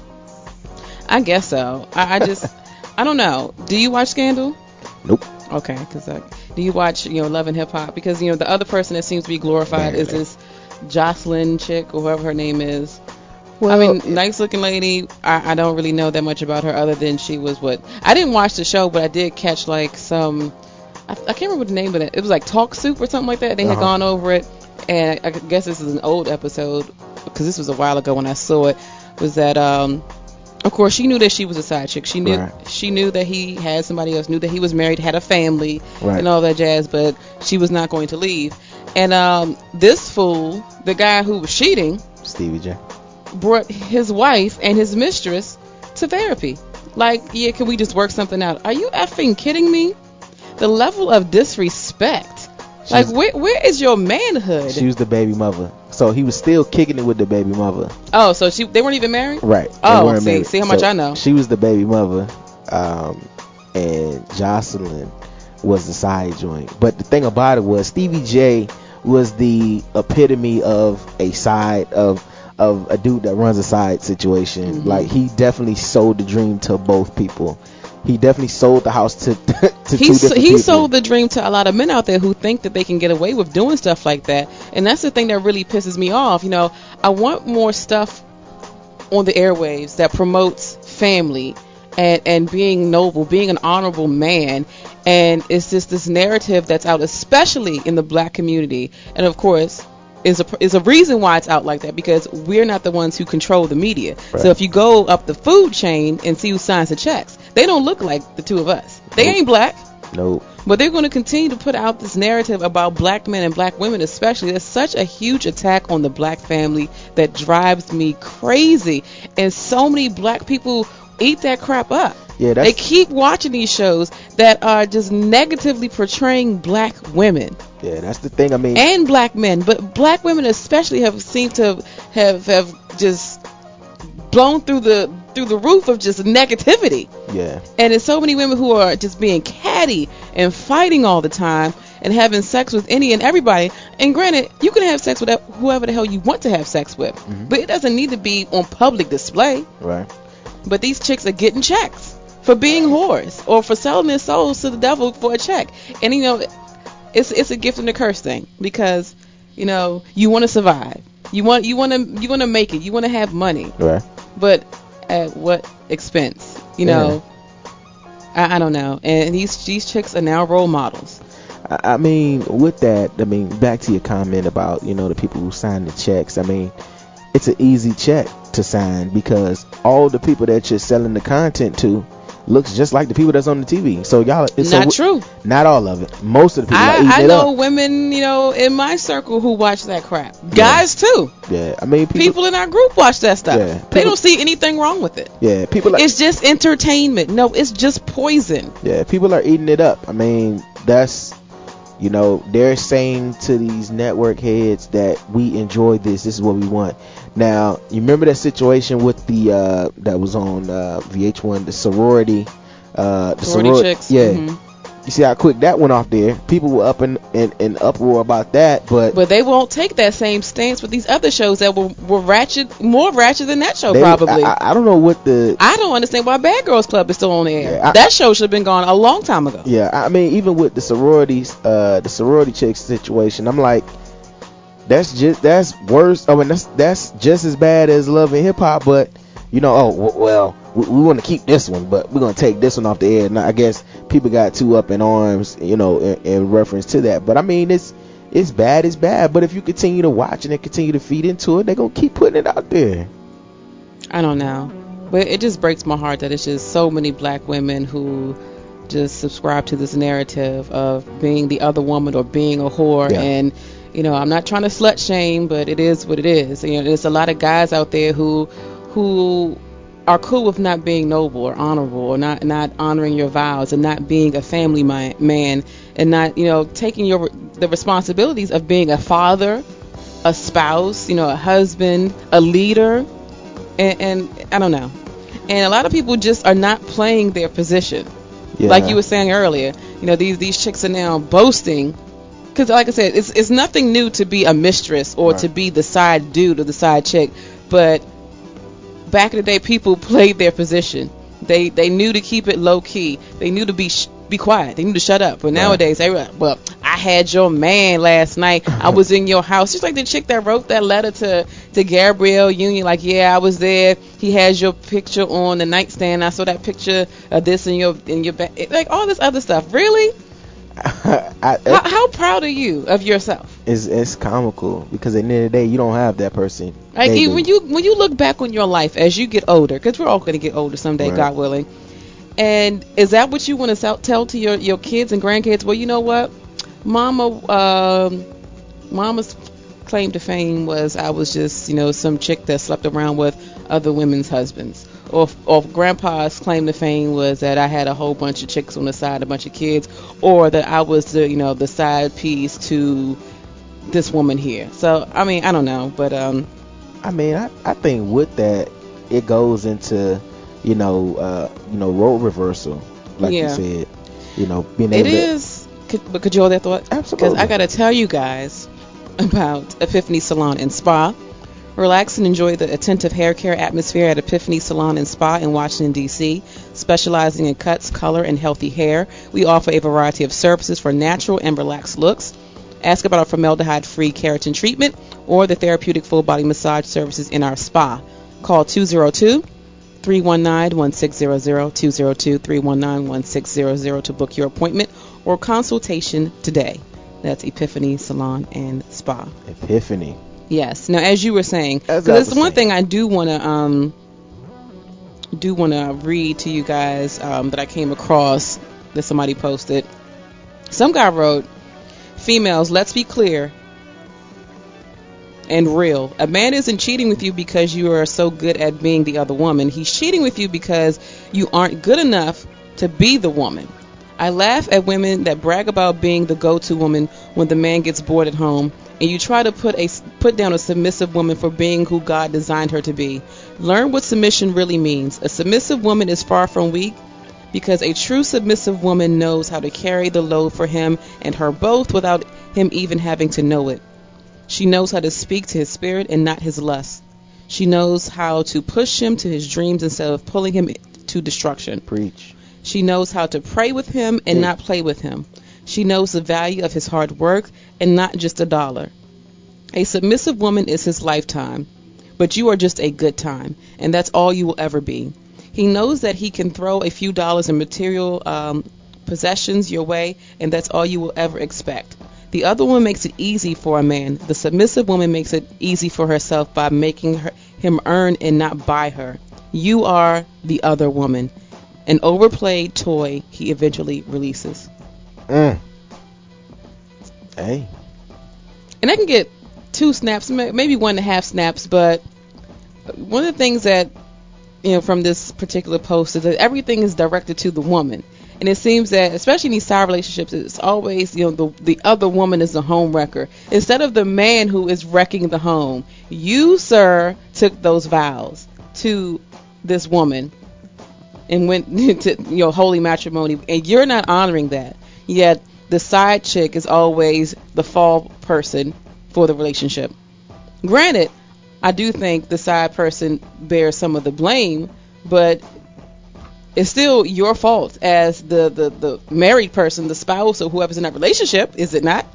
I guess so. I, I just I don't know. Do you watch Scandal? Nope. Okay, because uh, do you watch, you know, Love and Hip Hop? Because, you know, the other person that seems to be glorified Barely. is this Jocelyn chick or whoever her name is. Well, I mean, nice looking lady. I, I don't really know that much about her other than she was what I didn't watch the show, but I did catch like some. I, I can't remember the name of it. It was like Talk Soup or something like that. They had uh-huh. gone over it, and I, I guess this is an old episode because this was a while ago when I saw it. Was that um, of course she knew that she was a side chick. She knew right. she knew that he had somebody else. Knew that he was married, had a family, right. and all that jazz. But she was not going to leave. And um, this fool, the guy who was cheating, Stevie J, brought his wife and his mistress to therapy. Like, yeah, can we just work something out? Are you effing kidding me? The level of disrespect. She's, like, where where is your manhood? She was the baby mother. So he was still kicking it with the baby mother. Oh, so she they weren't even married? Right. Oh, see, married. see how much so I know. She was the baby mother, um, and Jocelyn was the side joint. But the thing about it was Stevie J was the epitome of a side of of a dude that runs a side situation. Mm-hmm. Like, he definitely sold the dream to both people. He definitely sold the house to, to he two different he people. sold the dream to a lot of men out there who think that they can get away with doing stuff like that. And that's the thing that really pisses me off. You know, I want more stuff on the airwaves that promotes family and, and being noble, being an honorable man. And it's just this narrative that's out, especially in the black community. And of course, is a is a reason why it's out like that, because we're not the ones who control the media. Right. So if you go up the food chain and see who signs the checks, they don't look like the two of us. They nope. ain't black. Nope. But they're going to continue to put out this narrative about black men and black women especially. There's such a huge attack on the black family that drives me crazy. And so many black people eat that crap up. Yeah, that's, they keep watching these shows that are just negatively portraying black women. Yeah, that's the thing. I mean, and black men, but black women especially have seemed to have have just blown through the through the roof of just negativity. Yeah. And there's so many women who are just being catty and fighting all the time and having sex with any and everybody. And granted, you can have sex with whoever the hell you want to have sex with, mm-hmm. but it doesn't need to be on public display. Right. But these chicks are getting checks for being whores or for selling their souls to the devil for a check. And, you know, it's it's a gift and a curse thing, because, you know, you want to survive. You want you want to you want to make it. You want to have money. Right. But at what expense? You know, yeah. I, I don't know. And these these chicks are now role models. I, I mean, with that, I mean, back to your comment about, you know, the people who sign the checks. I mean, it's an easy check to sign because all the people that you're selling the content to looks just like the people that's on the T V. So y'all, it's not so, true. Not all of it. Most of the people I, are eating I it know up. women, you know, in my circle who watch that crap. Guys yeah. too. Yeah, I mean, people, people in our group watch that stuff. Yeah, people, they don't see anything wrong with it. Yeah, people. Like, it's just entertainment. No, it's just poison. Yeah, people are eating it up. I mean, that's, you know, they're saying to these network heads that we enjoy this. This is what we want. Now, you remember that situation with the uh, that was on uh, V H one, the sorority. Uh, the sorority soror- chicks. Yeah. Mm-hmm. You see how quick that went off there. People were up in, in, in uproar about that, but But they won't take that same stance with these other shows that were, were ratchet, more ratchet than that show, they, probably. I, I don't know what the. I don't understand why Bad Girls Club is still on the air. Yeah, I- that show should have been gone a long time ago. Yeah, I mean, even with the sororities, uh, the sorority chicks situation, I'm like, that's just that's worse. I mean, that's that's just as bad as Love and Hip Hop, but you know, oh w- well, we, we want to keep this one, but we're gonna take this one off the air. And I guess people got too up in arms, you know, in, in reference to that. But I mean, it's it's bad, it's bad. But if you continue to watch and continue to feed into it, they're gonna keep putting it out there. I don't know. But it just breaks my heart that it's just so many black women who just subscribe to this narrative of being the other woman or being a whore. Yeah. And, you know, I'm not trying to slut shame, but it is what it is. You know, there's a lot of guys out there who who are cool with not being noble or honorable or not not honoring your vows and not being a family man, man and not, you know, taking your the responsibilities of being a father, a spouse, you know, a husband, a leader. And, and I don't know. And a lot of people just are not playing their position. Yeah. Like you were saying earlier, you know, these these chicks are now boasting. Because like I said, it's it's nothing new to be a mistress or Right. to be the side dude or the side chick. But back in the day, people played their position. They they knew to keep it low key. They knew to be sh- be quiet. They knew to shut up. But nowadays, everyone, well, I had your man last night. I was in your house. Just like the chick that wrote that letter to, to Gabrielle Union. Like, yeah, I was there. He has your picture on the nightstand. I saw that picture of this in your in your back. Like all this other stuff. Really? I, I, How, how proud are you of yourself? it's it's comical because at the end of the day, you don't have that person. Like They you, do. when you when you look back on your life as you get older, because we're all going to get older someday, Right. God willing. And is that what you want to tell to your, your kids and grandkids? Well, you know what, Mama, um, Mama's claim to fame was I was just, you know, some chick that slept around with other women's husbands. Or, or Grandpa's claim to fame was that I had a whole bunch of chicks on the side, a bunch of kids, or that I was the, you know, the side piece to this woman here. So I mean, I don't know, but um. I mean, I, I think with that, it goes into, you know, uh, you know, role reversal, like Yeah. you said, you know, being It able to. is, could, but could you hold that thought? Absolutely. Because I got to tell you guys about Epiphany Salon and Spa. Relax and enjoy the attentive hair care atmosphere at Epiphany Salon and Spa in Washington, D C Specializing in cuts, color, and healthy hair, we offer a variety of services for natural and relaxed looks. Ask about our formaldehyde-free keratin treatment or the therapeutic full-body massage services in our spa. Call two oh two, three one nine, one six zero zero, two oh two, three one nine, one six zero zero to book your appointment or consultation today. That's Epiphany Salon and Spa. Epiphany. Yes. Now, as you were saying, As because I it's was one saying. thing I do want to um do want to read to you guys um, that I came across that somebody posted. Some guy wrote, "Females, let's be clear and real. A man isn't cheating with you because you are so good at being the other woman. He's cheating with you because you aren't good enough to be the woman. I laugh at women that brag about being the go-to woman when the man gets bored at home, and you try to put a put down a submissive woman for being who God designed her to be. Learn what submission really means. A submissive woman is far from weak, because a true submissive woman knows how to carry the load for him and her both without him even having to know it. She knows how to speak to his spirit and not his lust. She knows how to push him to his dreams instead of pulling him to destruction. Preach. She knows how to pray with him and Yeah. not play with him. She knows the value of his hard work and not just a dollar. A submissive woman is his lifetime, but you are just a good time, and that's all you will ever be. He knows that he can throw a few dollars in material um, possessions your way, and that's all you will ever expect. The other woman makes it easy for a man. The submissive woman makes it easy for herself by making her, him earn and not buy her. You are the other woman, an overplayed toy he eventually releases." Mm. Hey. And I can get two snaps, ma- maybe one and a half snaps, but one of the things that, you know, from this particular post is that everything is directed to the woman. And it seems that, especially in these side relationships, it's always, you know, the, the other woman is the home wrecker. Instead of the man who is wrecking the home, you, sir, took those vows to this woman and went to your holy matrimony, and you're not honoring that. Yet the side chick is always the fall person for the relationship. Granted, I do think the side person bears some of the blame, but it's still your fault as the, the, the married person, the spouse, or whoever's in that relationship, is it not?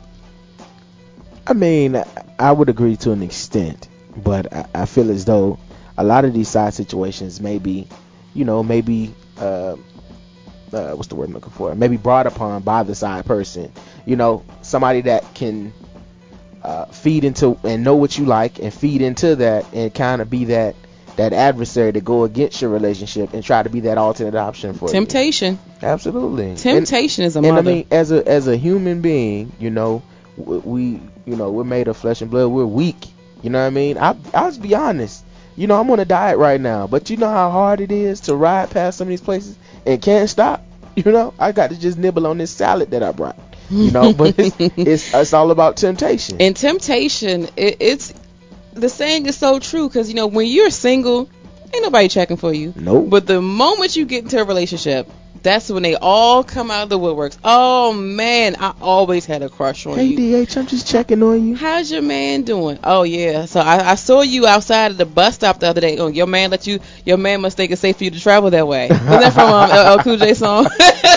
I mean, I would agree to an extent, but I, I feel as though a lot of these side situations maybe, you know, maybe, uh, uh, what's the word I'm looking for? Maybe brought upon by the side person. You know, somebody that can uh, feed into and know what you like and feed into that and kind of be that that adversary to go against your relationship and try to be that alternate option for Temptation. you. Temptation. Absolutely. Temptation and, is a mother. And I mean, as a as a human being, you know, we, you know, we're made of flesh and blood. We're weak. You know what I mean? I I'll just be honest. You know, I'm on a diet right now, but you know how hard it is to ride past some of these places and can't stop. You know, I got to just nibble on this salad that I brought. You know, but it's it's, it's all about temptation. And temptation, it, it's the saying is so true because, you know, when you're single, ain't nobody checking for you. Nope. But the moment you get into a relationship, that's when they all come out of the woodworks. Oh, man, I always had a crush on hey, you. Hey, D H, I'm just checking on you. How's your man doing? Oh, yeah. So I, I saw you outside of the bus stop the other day. Oh, your man let you, your man must think it's safe for you to travel that way. Isn't that from um, L L Cool J song?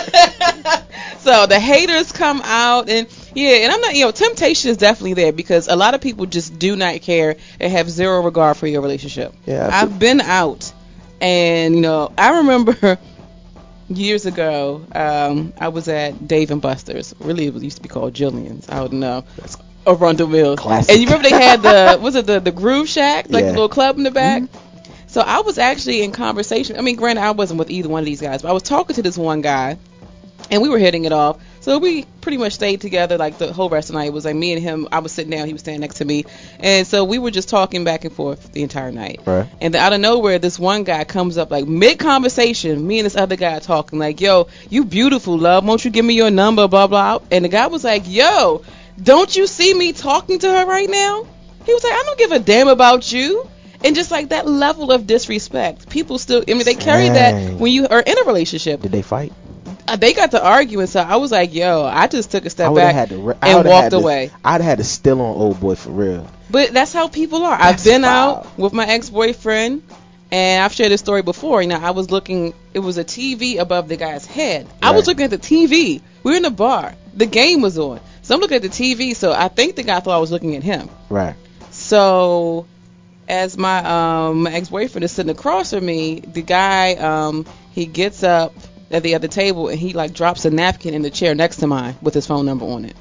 So the haters come out, and yeah, and I'm not, you know, temptation is definitely there because a lot of people just do not care and have zero regard for your relationship. Yeah, I've been out, and you know, I remember years ago, um, I was at Dave and Buster's. Really, it used to be called Jillian's. I don't know. That's Arundel Mills. classic. And you remember they had the, was it the, the Groove Shack, like Yeah. the little club in the back? Mm-hmm. So I was actually in conversation. I mean, granted, I wasn't with either one of these guys, but I was talking to this one guy, and we were hitting it off. So we pretty much stayed together like the whole rest of the night. It was like me and him. I was sitting down. He was standing next to me. And so we were just talking back and forth the entire night. Right. And then out of nowhere, this one guy comes up like mid-conversation. Me and this other guy talking like, yo, you beautiful, love. Won't you give me your number, blah, blah. And the guy was like, yo, don't you see me talking to her right now? He was like, I don't give a damn about you. And just like that level of disrespect. People still, I mean, they carry that Dang. when you are in a relationship. Did they fight? Uh, they got to arguing, so I was like, yo, I just took a I step would have back had to. Re- I and would've walked had to- away. I'd had to steal on old boy for real. But that's how people are. That's I've been foul. out with my ex-boyfriend, and I've shared this story before. You know, I was looking, it was a T V above the guy's head. I was Right. looking at the T V. We were in the bar. The game was on. So I'm looking at the T V, so I think the guy thought I was looking at him. Right. So as my um my ex-boyfriend is sitting across from me, the guy, um he gets up at the other table and he like drops a napkin in the chair next to mine with his phone number on it.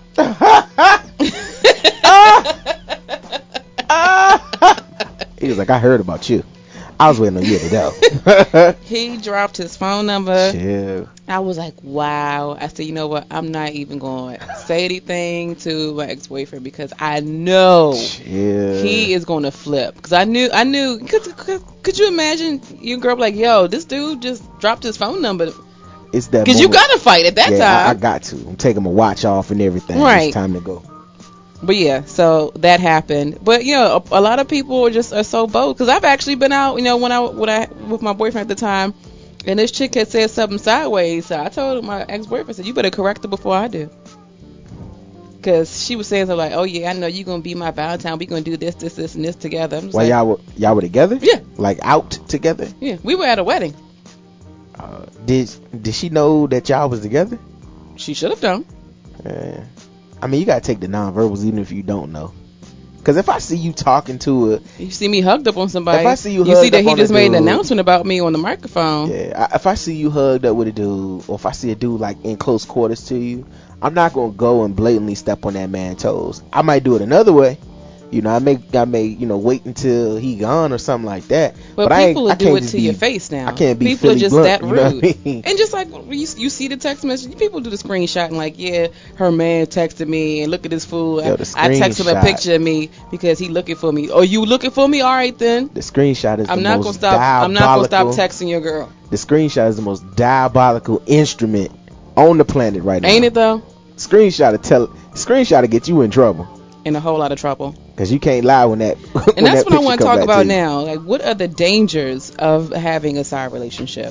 He was like, I heard about you. I was waiting on you to know. He dropped his phone number. Chill. I was like, wow. I said, you know what? I'm not even going to say anything to my ex-boyfriend because I know Chill. he is going to flip. Because I knew, I knew, could, could, could you imagine your girl be like, yo, this dude just dropped his phone number? It's that. Because you moment. got to fight at that yeah, I, I time. got to. I'm taking my watch off and everything. Right. It's time to go. But yeah, so that happened. But you know, a, a lot of people are just are so bold. Because I've actually been out, you know, when I when I with my boyfriend at the time, and this chick had said something sideways. So I told my ex-boyfriend, I said, you better correct her before I do. Because she was saying something like, oh yeah, I know you're gonna be my Valentine. We gonna do this, this, this, and this together. I'm just While like, y'all were y'all were together? Yeah. Like out together? Yeah, we were at a wedding. Uh, did did she know that y'all was together? She should have known. Uh, I mean, you gotta take the nonverbals even if you don't know. Because if I see you talking to a, You see me hugged up on somebody. If I see you you hugged see that up he on just a made an dude- announcement about me on the microphone. yeah, I, if I see you hugged up with a dude, or if I see a dude like in close quarters to you, I'm not gonna go and blatantly step on that man's toes. I might do it another way. You know, I may, I may, you know, wait until he gone or something like that. But, But I ain't- people will I do can't it just to be- your face now. I can't be People are Philly just blunt, that you know rude. what I mean? And just like you, you see the text message, people do the screenshot and like, yeah, her man texted me and look at this fool. Yo, I, the I text him a screenshot. picture of me because he looking for me. Oh, you looking for me? All right then. The screenshot is I'm the not most gonna stop. I'm not gonna stop diabolical- texting your girl. The screenshot is the most diabolical instrument on the planet right now. Ain't it though? Screenshot to tell, screenshot to get you in trouble. In a whole lot of trouble. Cause you can't lie when that. when And that's that what I picture want to come talk back about to you. now. Like, what are the dangers of having a side relationship?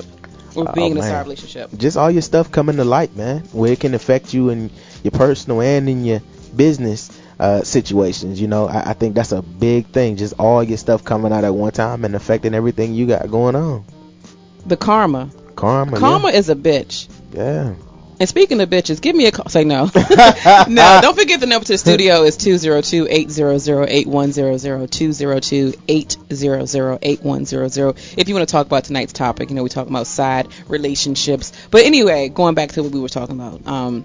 or being Oh, in a man. side relationship. Just all your stuff coming to light, man, where it can affect you in your personal and in your business uh, situations. You know, I, I think that's a big thing. Just all your stuff coming out at one time and affecting everything you got going on. The karma. Karma. Karma is a bitch. Yeah. And speaking of bitches, give me a call. Say no. No, don't forget the number to the studio is two oh two, eight hundred, eight one hundred, two oh two, eight hundred, eight one hundred. If you want to talk about tonight's topic, you know, we're talking about side relationships. But anyway, going back to what we were talking about, um,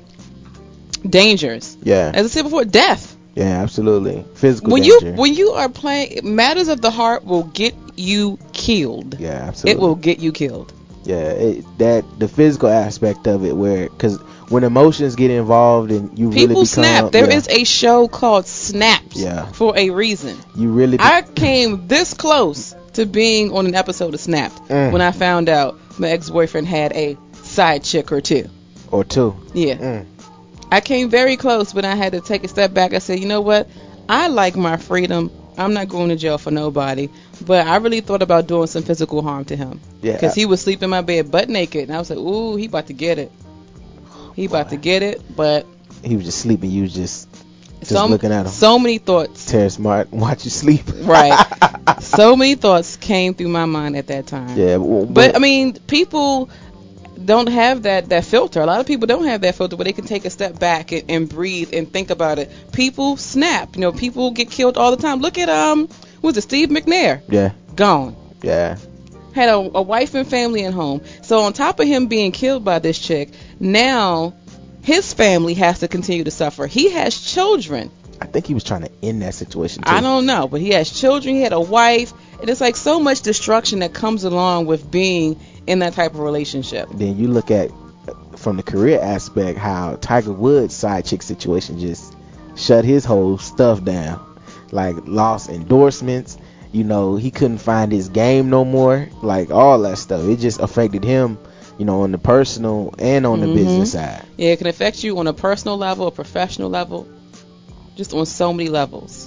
dangers. Yeah. As I said before, death. Yeah, absolutely. Physical When danger. you when you are playing, matters of the heart will get you killed. Yeah, absolutely. It will get you killed. Yeah, it, that the physical aspect of it, where because when emotions get involved and you People really become, snap. There yeah, is a show called Snaps Yeah. for a reason. you really. Be- I came this close to being on an episode of Snapped Mm. when I found out my ex-boyfriend had a side chick or two. or two. Yeah. Mm. I came very close, but I had to take a step back. I said, you know what? I like my freedom. I'm not going to jail for nobody. But I really thought about doing some physical harm to him. Yeah. Because he would sleep in my bed butt naked. And I was like, ooh, he about to get it. He about to get it. But He was just sleeping. You was just just so, looking at him. so many thoughts. Terrence Smart, watch you sleep. Right. So many thoughts came through my mind at that time. Yeah, well, But I mean, people don't have that, that filter. A lot of people don't have that filter where they can take a step back and, and breathe and think about it. People snap. You know, people get killed all the time. Look at um, what was it, Steve McNair? yeah, Gone. yeah, Had a, a wife and family at home. So on top of him being killed by this chick, now his family has to continue to suffer. He has children. I think he was trying to end that situation too. I don't know, but he has children. He had a wife, and it's like so much destruction that comes along with being in that type of relationship. Then you look at from the career aspect how Tiger Woods' side chick situation just shut his whole stuff down. Like lost endorsements, you know, he couldn't find his game no more. Like all that stuff, it just affected him, you know, on the personal and on the Mhm. business side. Yeah, it can affect you on a personal level, a professional level, just on so many levels.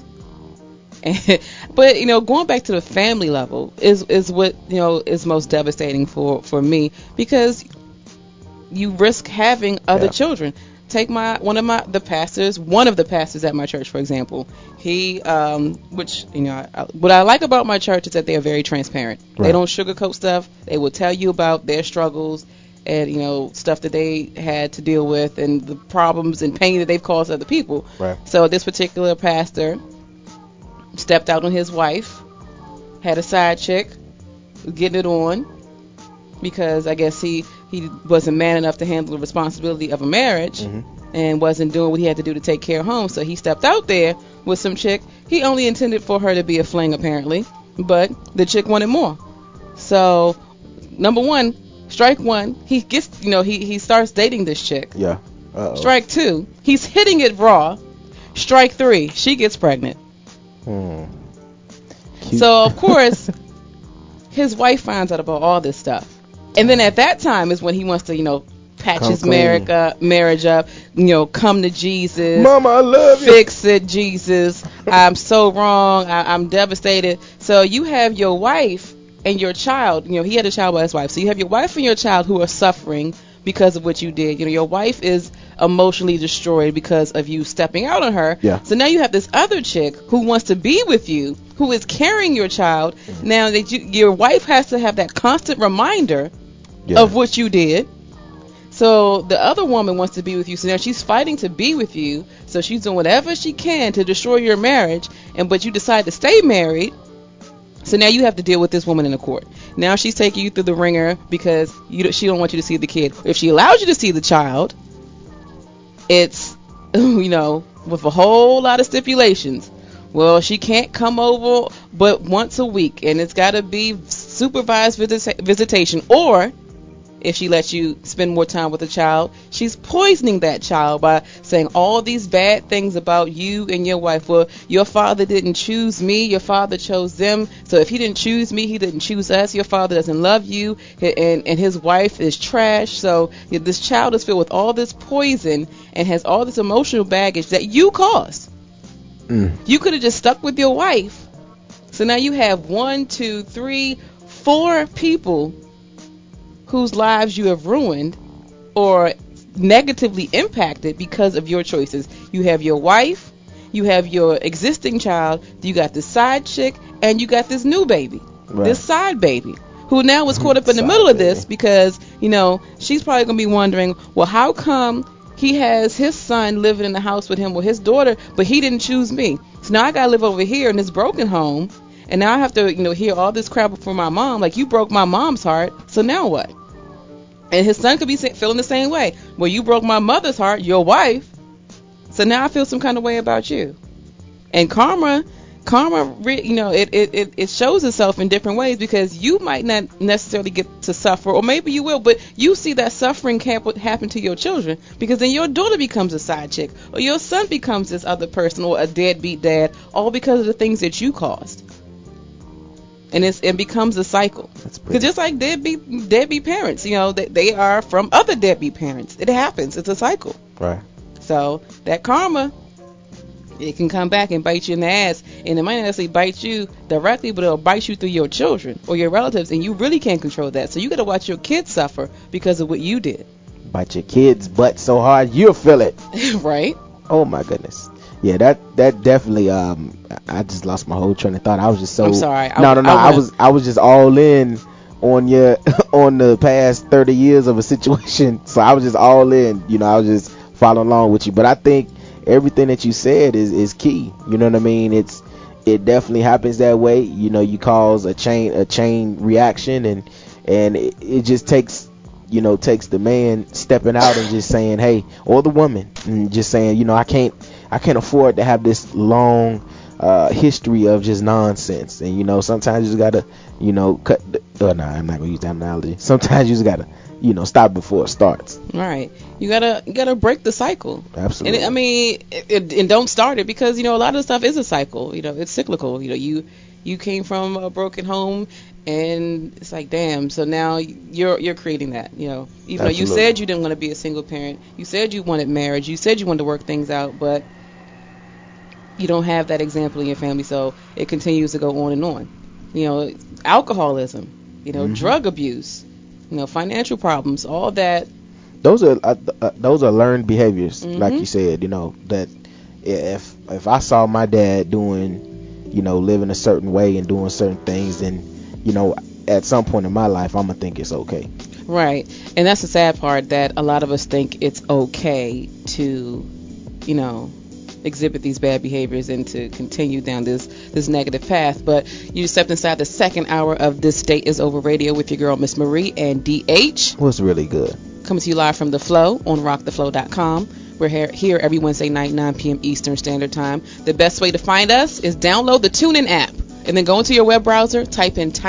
And, but you know, going back to the family level is is what you know is most devastating for for me, because you risk having other Yeah. children. Take my one of my the pastors, one of the pastors at my church, for example. He, um, which you know, I, I, what I like about my church is that they are very transparent. They Right. don't sugarcoat stuff. They will tell you about their struggles and you know stuff that they had to deal with and the problems and pain that they've caused other people. Right. So this particular pastor stepped out on his wife, had a side chick, was getting it on because I guess he he wasn't man enough to handle the responsibility of a marriage. Mhm. And wasn't doing what he had to do to take care of home, so he stepped out there with some chick. He only intended for her to be a fling, apparently, but the chick wanted more. So, number one, strike one, he gets, you know, he, he starts dating this chick. Yeah. Uh-oh. Strike two, he's hitting it raw. Strike three, she gets pregnant. Hmm. Cute. So, of course, his wife finds out about all this stuff. And then at that time is when he wants to, you know, patch Come his clean. marriage up, marriage up, you know, come to Jesus. Mama, I love you. Fix it, Jesus. I'm so wrong. I, I'm devastated. So you have your wife and your child. You know, he had a child by his wife. So you have your wife and your child who are suffering because of what you did. You know, your wife is emotionally destroyed because of you stepping out on her. Yeah. So now you have this other chick who wants to be with you, who is carrying your child. Mm-hmm. Now that you, your wife has to have that constant reminder Yeah. of what you did. So the other woman wants to be with you. So now she's fighting to be with you. So she's doing whatever she can to destroy your marriage. And but you decide to stay married. So now you have to deal with this woman in the court. Now she's taking you through the ringer because you don't- she don't want you to see the kid. If she allows you to see the child, it's you know with a whole lot of stipulations. Well, she can't come over but once a week, and it's got to be supervised visita- visitation, or if she lets you spend more time with the child, she's poisoning that child by saying all these bad things about you and your wife. Well, your father didn't choose me, your father chose them. So if he didn't choose me, he didn't choose us. Your father doesn't love you, and, and his wife is trash. So this child is filled with all this poison and has all this emotional baggage that you caused. Mm. You could have just stuck with your wife. So now you have one, two, three, four people whose lives you have ruined or negatively impacted because of your choices. You have your wife, you have your existing child, you got this side chick, and you got this new baby, right. This side baby, who now was caught up in the middle of this because, you know, she's probably going to be wondering, well, how come he has his son living in the house with him with his daughter, but he didn't choose me? So now I got to live over here in this broken home, and now I have to, you know, hear all this crap from my mom. Like, you broke my mom's heart, so now what? And his son could be feeling the same way. Well, you broke my mother's heart, your wife, so now I feel some kind of way about you. And karma, karma, you know, it, it, it shows itself in different ways, because you might not necessarily get to suffer, or maybe you will, but you see that suffering happen to your children, because then your daughter becomes a side chick, or your son becomes this other person, or a deadbeat dad, all because of the things that you caused. And it's, it becomes a cycle. Because just like deadbeat, deadbeat parents, you know, they, they are from other deadbeat parents. It happens. It's a cycle. Right. So that karma, it can come back and bite you in the ass. And it might not necessarily bite you directly, but it'll bite you through your children or your relatives. And you really can't control that. So you got to watch your kids suffer because of what you did. Bite your kids' butt so hard, you'll feel it. Right. Oh, my goodness. Yeah, that that definitely. Um, I just lost my whole train of thought. I was just so. I'm sorry. No, no, no. I, I was I was just all in on your on the past thirty years of a situation. So I was just all in. You know, I was just following along with you. But I think everything that you said is is key. You know what I mean? It's it definitely happens that way. You know, you cause a chain a chain reaction, and and it, it just takes. You know, takes the man stepping out and just saying, hey, or the woman, and just saying, you know, I can't, I can't afford to have this long uh, history of just nonsense. And, you know, sometimes you just got to, you know, cut, the, oh, no, I'm not going to use that analogy. Sometimes you just got to, you know, stop before it starts. Right. You got to, you got to break the cycle. Absolutely. And it, I mean, it, it, and don't start it, because, you know, a lot of the stuff is a cycle. You know, it's cyclical. You know, you, you came from a broken home, and it's like, damn, so now you're you're creating that, you know. Even Absolutely. Though you said you didn't want to be a single parent, you said you wanted marriage, you said you wanted to work things out, but you don't have that example in your family, so it continues to go on and on. You know, alcoholism, you know, mm-hmm. drug abuse, you know, financial problems, all that. Those are uh, uh, those are learned behaviors, mm-hmm. like you said. You know, that if if I saw my dad doing, you know, living a certain way and doing certain things, then, you know, at some point in my life, I'm going to think it's okay. Right. And that's the sad part, that a lot of us think it's okay to, you know, exhibit these bad behaviors and to continue down this, this negative path. But you stepped inside the second hour of This Date Is Over Radio with your girl, Miss Marie, and D H. What's really good? Coming to you live from The Flow on rock the flow dot com. We're here, here every Wednesday night, nine p.m. Eastern Standard Time. The best way to find us is download the TuneIn app. And then go into your web browser, type in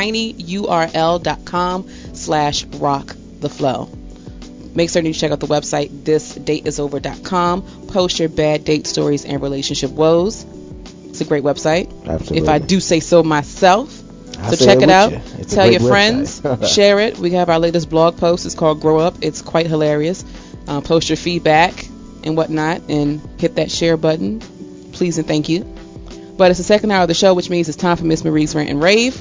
tinyurl.com slash rock the flow. Make certain you check out the website, this date is over dot com. Post your bad date stories and relationship woes. It's a great website. Absolutely. If I do say so myself. I So check it, it out. You. Tell your friends. Share it. We have our latest blog post. It's called Grow Up. It's quite hilarious. Uh, post your feedback and whatnot, and hit that share button. Please and thank you. But it's the second hour of the show, which means it's time for Miss Marie's Rant and Rave.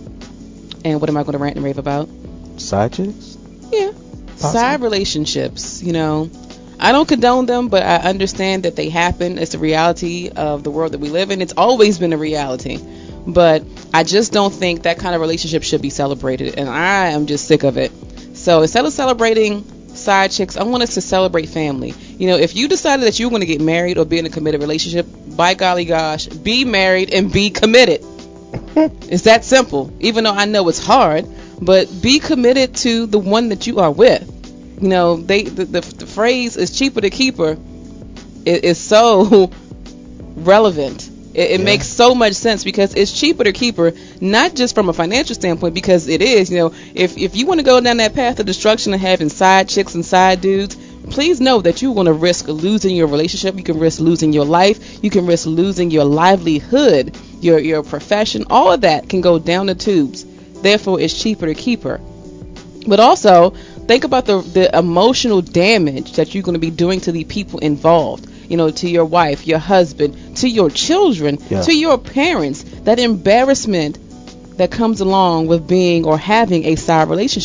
And what am I going to rant and rave about? Side chicks? Yeah. Possibly. Side relationships. You know, I don't condone them, but I understand that they happen. It's the reality of the world that we live in. It's always been a reality. But I just don't think that kind of relationship should be celebrated. And I am just sick of it. So instead of celebrating side chicks, I want us to celebrate family. You know, if you decided that you were going to get married or be in a committed relationship, by golly gosh, be married and be committed. It's that simple. Even though I know it's hard, but be committed to the one that you are with. You know, they the, the, the phrase is cheaper to keep her is, is so relevant. It, it yeah. makes so much sense, because it's cheaper to keep her, not just from a financial standpoint, because it is, you know, if if you want to go down that path of destruction of having side chicks and side dudes, please know that you're going to risk losing your relationship. You can risk losing your life. You can risk losing your livelihood, your your profession. All of that can go down the tubes. Therefore, it's cheaper to keep her. But also, think about the, the emotional damage that you're going to be doing to the people involved. You know, to your wife, your husband, to your children, yeah. to your parents. That embarrassment that comes along with being or having a side relationship.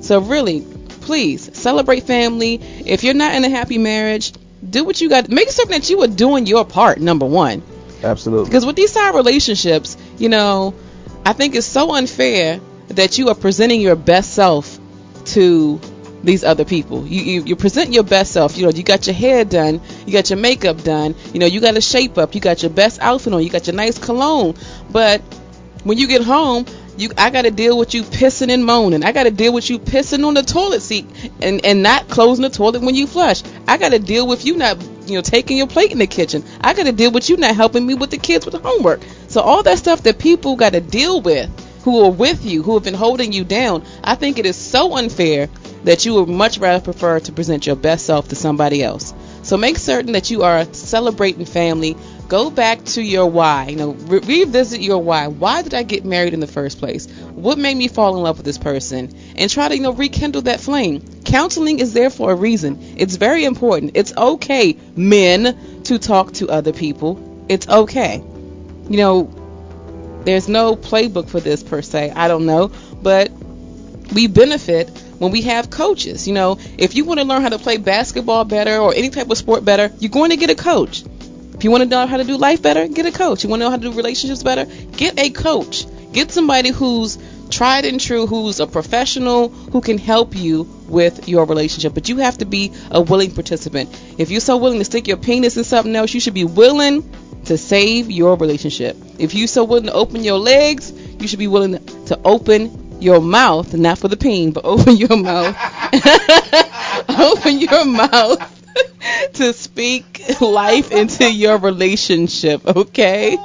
So really, please celebrate family. If you're not in a happy marriage, do what you got. Make certain that you are doing your part, number one. Absolutely. Because with these side relationships, you know, I think it's so unfair that you are presenting your best self to these other people. You, you you present your best self. You know, you got your hair done, you got your makeup done, you know, you got a shape up, you got your best outfit on, you got your nice cologne. But when you get home, you I got to deal with you pissing and moaning. I got to deal with you pissing on the toilet seat and, and not closing the toilet when you flush. I got to deal with you not, you know, taking your plate in the kitchen. I got to deal with you not helping me with the kids with the homework. So all that stuff that people got to deal with, who are with you, who have been holding you down, I think it is so unfair that you would much rather prefer to present your best self to somebody else. So make certain that you are celebrating family. Go back to your why. You know, re- revisit your why. Why did I get married in the first place? What made me fall in love with this person? And try to, you know, rekindle that flame. Counseling is there for a reason. It's very important. It's okay, men, to talk to other people. It's okay. You know, there's no playbook for this per se. I don't know, but we benefit when we have coaches. You know, if you want to learn how to play basketball better or any type of sport better, you're going to get a coach. If you want to know how to do life better, get a coach. You want to know how to do relationships better, get a coach. Get somebody who's tried and true, who's a professional, who can help you with your relationship. But you have to be a willing participant. If you're so willing to stick your penis in something else, you should be willing to save your relationship. If you're so willing to open your legs, you should be willing to open your mouth, not for the peen, but open your mouth. Open your mouth to speak life into your relationship, okay?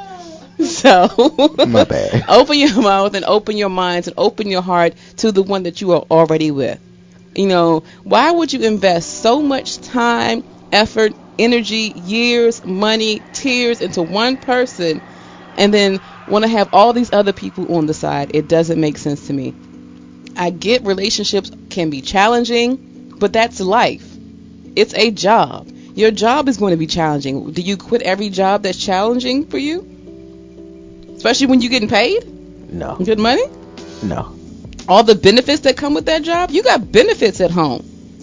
So, my bad. Open your mouth and open your minds and open your heart to the one that you are already with. You know, why would you invest so much time, effort, energy, years, money, tears into one person and then want to have all these other people on the side? It doesn't make sense to me. I get relationships can be challenging, but that's life. It's a job. Your job is going to be challenging. Do you quit every job that's challenging for you? Especially when you're getting paid? No. Good money? No. All the benefits that come with that job? You got benefits at home.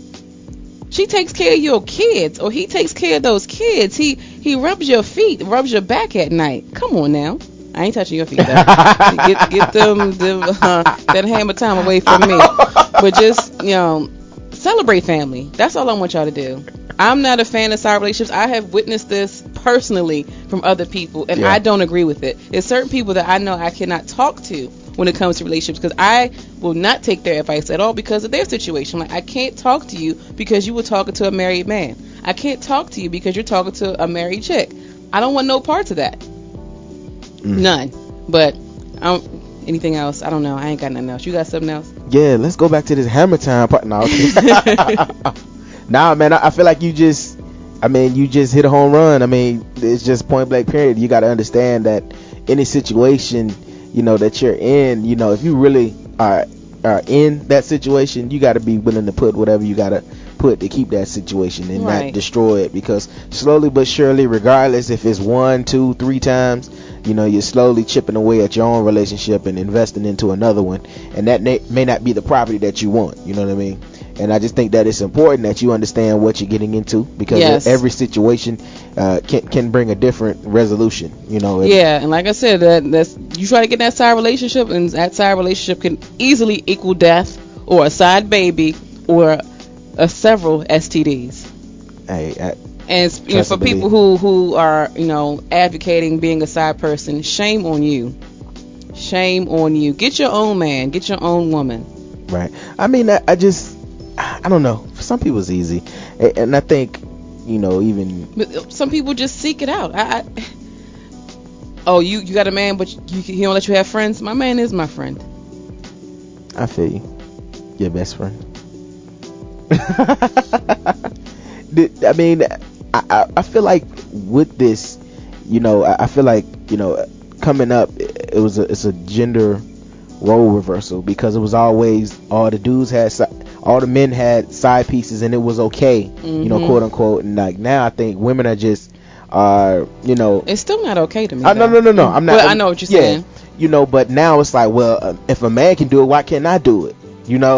She takes care of your kids, or he takes care of those kids. He he rubs your feet, rubs your back at night. Come on now. I ain't touching your feet, though. get get them, them uh, that hammer time away from me. But just, you know, celebrate family. That's all I want y'all to do. I'm not a fan of side relationships. I have witnessed this personally from other people, and yeah. I don't agree with it. There's certain people that I know I cannot talk to when it comes to relationships because I will not take their advice at all because of their situation. Like, I can't talk to you because you were talking to a married man. I can't talk to you because you're talking to a married chick. I don't want no parts of that. Mm. None. But I don't, anything else? I don't know. I ain't got nothing else. You got something else? Yeah, let's go back to this hammer time part. No, nah, man, I, I feel like you just, I mean, you just hit a home run. I mean, it's just point blank period. You got to understand that any situation, you know, that you're in, you know, if you really are, are in that situation, you got to be willing to put whatever you got to put to keep that situation and right. not destroy it, because slowly but surely, regardless if it's one, two, three times, you know, you're slowly chipping away at your own relationship and investing into another one, and that may, may not be the property that you want. You know what I mean? And I just think that it's important that you understand what you're getting into, because yes. every situation uh, can can bring a different resolution. You know. Yeah, and like I said, that that's you try to get that side relationship, and that side relationship can easily equal death, or a side baby, or a several S T Ds. Hey, I, and you know, for people who who are, you know, advocating being a side person, shame on you. Shame on you. Get your own man. Get your own woman. Right. I mean, I, I just. I don't know. For some people it's easy, and I think, you know, even but some people just seek it out. I, I oh, you you got a man, but you, he don't let you have friends. My man is my friend. I feel you. Your best friend. I mean, I I feel like with this, you know, I feel like, you know, coming up, it was a it's a gender role reversal, because it was always all the dudes had. All the men had side pieces, and it was okay, mm-hmm. you know, quote unquote. And like now, I think women are just, are, you know, it's still not okay to me. Uh, no, no, no, no. I'm not. But I know what you're yeah, saying. You know, but now it's like, well, uh, if a man can do it, why can't I do it? You know,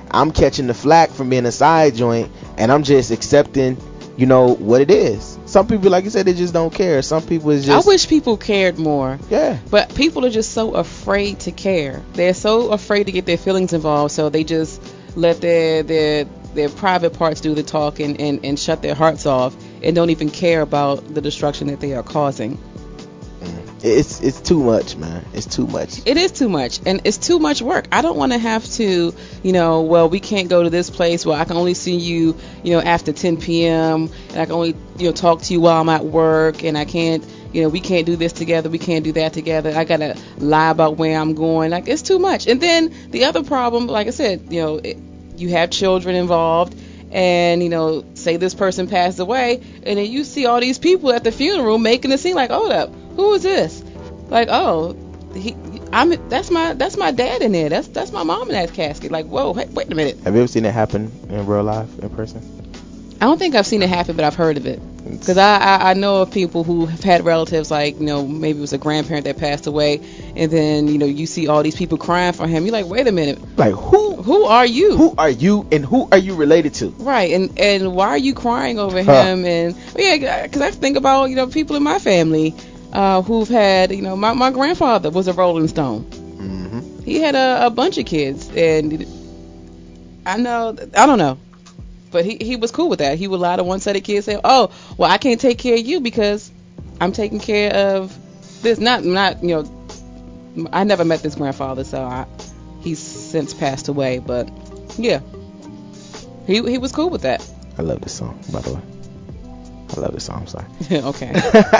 I'm catching the flack from being a side joint, and I'm just accepting, you know, what it is. Some people, like you said, they just don't care. Some people is just. I wish people cared more. Yeah. But people are just so afraid to care. They're so afraid to get their feelings involved, so they just let their their their private parts do the talking and, and shut their hearts off and don't even care about the destruction that they are causing. It's it's too much, man. It's too much. It is too much, and it's too much work. I don't want to have to, you know, well, we can't go to this place. Well, I can only see you, you know, after ten p.m. and I can only, you know, talk to you while I'm at work, and I can't, you know, we can't do this together. We can't do that together. I gotta lie about where I'm going. Like, it's too much. And then the other problem, like I said, you know, it, you have children involved. And, you know, say this person passed away, and then you see all these people at the funeral making it seem like, hold up, who is this? Like, oh, he, I'm that's my that's my dad in there. That's that's my mom in that casket. Like, whoa, hey, wait a minute. Have you ever seen it happen in real life, in person? I don't think I've seen it happen, but I've heard of it. Because I, I, I know of people who have had relatives, like, you know, maybe it was a grandparent that passed away, and then, you know, you see all these people crying for him. You're like, wait a minute. Like, who? Who are you? Who are you, and who are you related to? Right, and and why are you crying over Huh. him? And, yeah, because I think about, you know, people in my family uh, who've had, you know, my, my grandfather was a Rolling Stone. Mm-hmm. He had a, a bunch of kids, and I know, I don't know. But he, he was cool with that. He would lie to one set of kids, say, "Oh, well, I can't take care of you because I'm taking care of this." Not, not, you know, I never met this grandfather, so I, he's since passed away. But yeah, he he was cool with that. I love this song, by the way. I love this song. I'm sorry. Okay.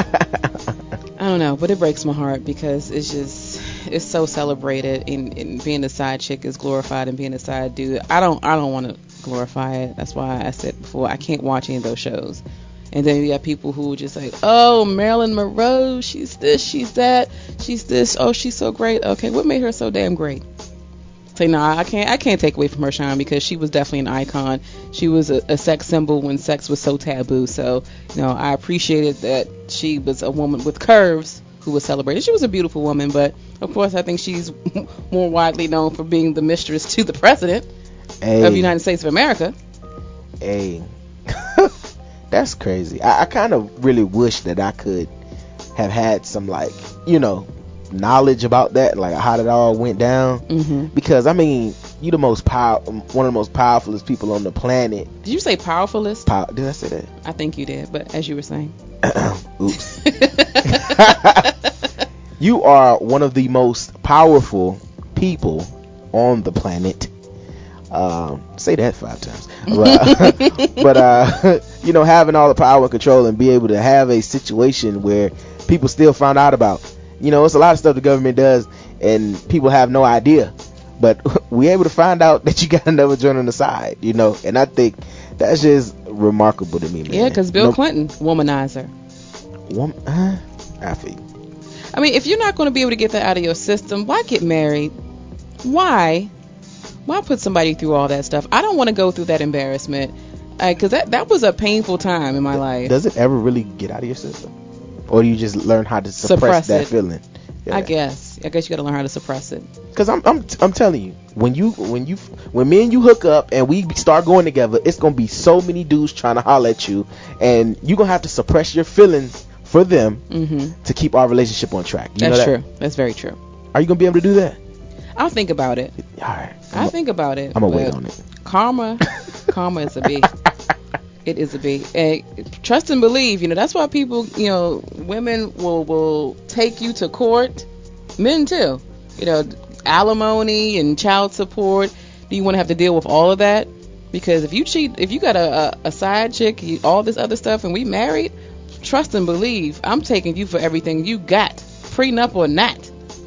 I don't know, but it breaks my heart because it's just it's so celebrated, and, and being a side chick is glorified, and being a side dude, I don't I don't want to glorify it. That's why I said before, I can't watch any of those shows. And then you have people who just like, oh, Marilyn Monroe, she's this, she's that, she's this, oh, she's so great. Okay, what made her so damn great? Say, no, nah, I can't I can't take away from her shine, because she was definitely an icon. She was a, a sex symbol when sex was so taboo. So, you know, I appreciated that she was a woman with curves who was celebrated. She was a beautiful woman, but of course I think she's more widely known for being the mistress to the president Hey. of the United States of America. Hey. That's crazy. I, I kind of really wish that I could have had some, like, you know, knowledge about that, like how it all went down. Mm-hmm. Because I mean, you the most power, one of the most powerfulest people on the planet. Did you say powerfulest? Pow- did I say that? I think you did, but as you were saying. Oops. You are one of the most powerful people on the planet. Um, say that five times. But, but uh, you know, having all the power and control and be able to have a situation where people still found out about. You know, it's a lot of stuff the government does and people have no idea. But we're able to find out that you got another joint on the side, you know. And I think that's just remarkable to me, man. Yeah, because Bill no, Clinton, womanizer. Woman, uh, I feel. I mean, if you're not going to be able to get that out of your system, why get married? Why? Why put somebody through all that stuff? I don't want to go through that embarrassment, because uh, that, that was a painful time in my life. Does it ever really get out of your system? Or do you just learn how to suppress, Suppress that it. feeling? Yeah. I guess. I guess you got to learn how to suppress it. Because I'm, I'm, I'm telling you, when you, when you, when me and you hook up and we start going together, it's gonna be so many dudes trying to holler at you, and you're gonna have to suppress your feelings for them Mm-hmm. to keep our relationship on track. You That's know that? true. That's very true. Are you gonna be able to do that? I'll think about it. All right. I think about it. I'm gonna wait but on it. Karma, karma is a B. It is a B. And trust and believe. You know, that's why people, you know, women will will take you to court. Men too. You know, alimony and child support. Do you want to have to deal with all of that? Because if you cheat, if you got a, a, a side chick, you, all this other stuff, and we married, trust and believe, I'm taking you for everything you got, prenup or not.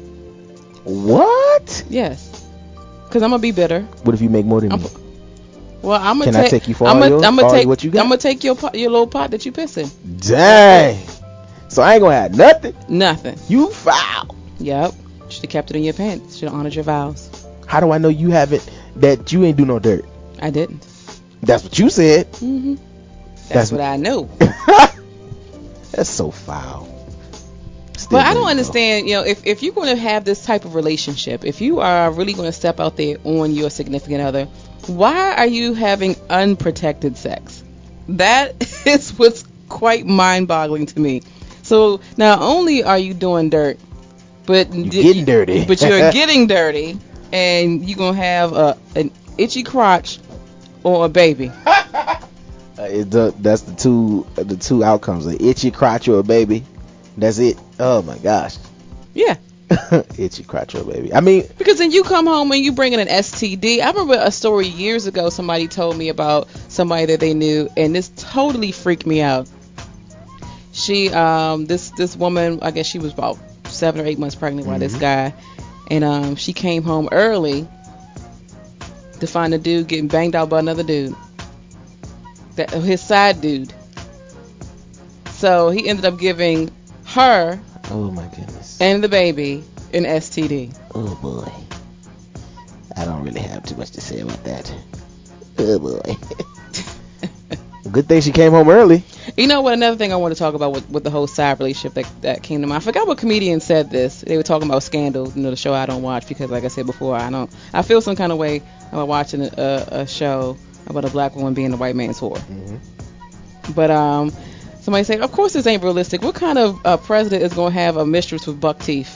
What? Yes. Because I'm gonna be bitter. What if you make more than I'm, me? Well, I'm gonna Can take, I take you for I'm all gonna, yours? I'm gonna All take what you got? I'm gonna take your pot, your little pot that you pissing. Dang. So I ain't gonna have nothing. Nothing. You foul. Yep. Should have kept it in your pants. Should have honored your vows. How do I know you haven't? That you ain't do no dirt? I didn't. That's what you said. Mhm. That's, That's what I know. That's so foul. Still But I don't there you go. understand, you know, if, if you're going to have this type of relationship, if you are really going to step out there on your significant other, Why are you having unprotected sex? That is what's quite mind-boggling to me. So not only are you doing dirt, but you're getting dirty. But you're getting dirty, and you're gonna have a an itchy crotch or a baby. Uh, it, the, that's the two uh, the two outcomes: an itchy crotch or a baby. That's it. Oh my gosh. Yeah. Itchy crotch or a baby. I mean, because then you come home and you bring in an S T D. I remember a story years ago. Somebody told me about somebody that they knew, and this totally freaked me out. She, um, this this woman, I guess she was about seven or eight months pregnant by mm-hmm. this guy, and um, she came home early to find a dude getting banged out by another dude, that his side dude. So he ended up giving her, oh my goodness, and the baby an S T D. Oh boy, I don't really have too much to say about that. Oh boy. Good thing she came home early. You know what? Another thing I want to talk about with, with the whole side relationship that, that came to mind. I forgot what comedian said this. They were talking about Scandal, you know, the show I don't watch because, like I said before, I don't. I feel some kind of way about watching a, a show about a black woman being a white man's whore. Mm-hmm. But um, somebody said, of course this ain't realistic. What kind of uh, president is gonna have a mistress with buck teeth?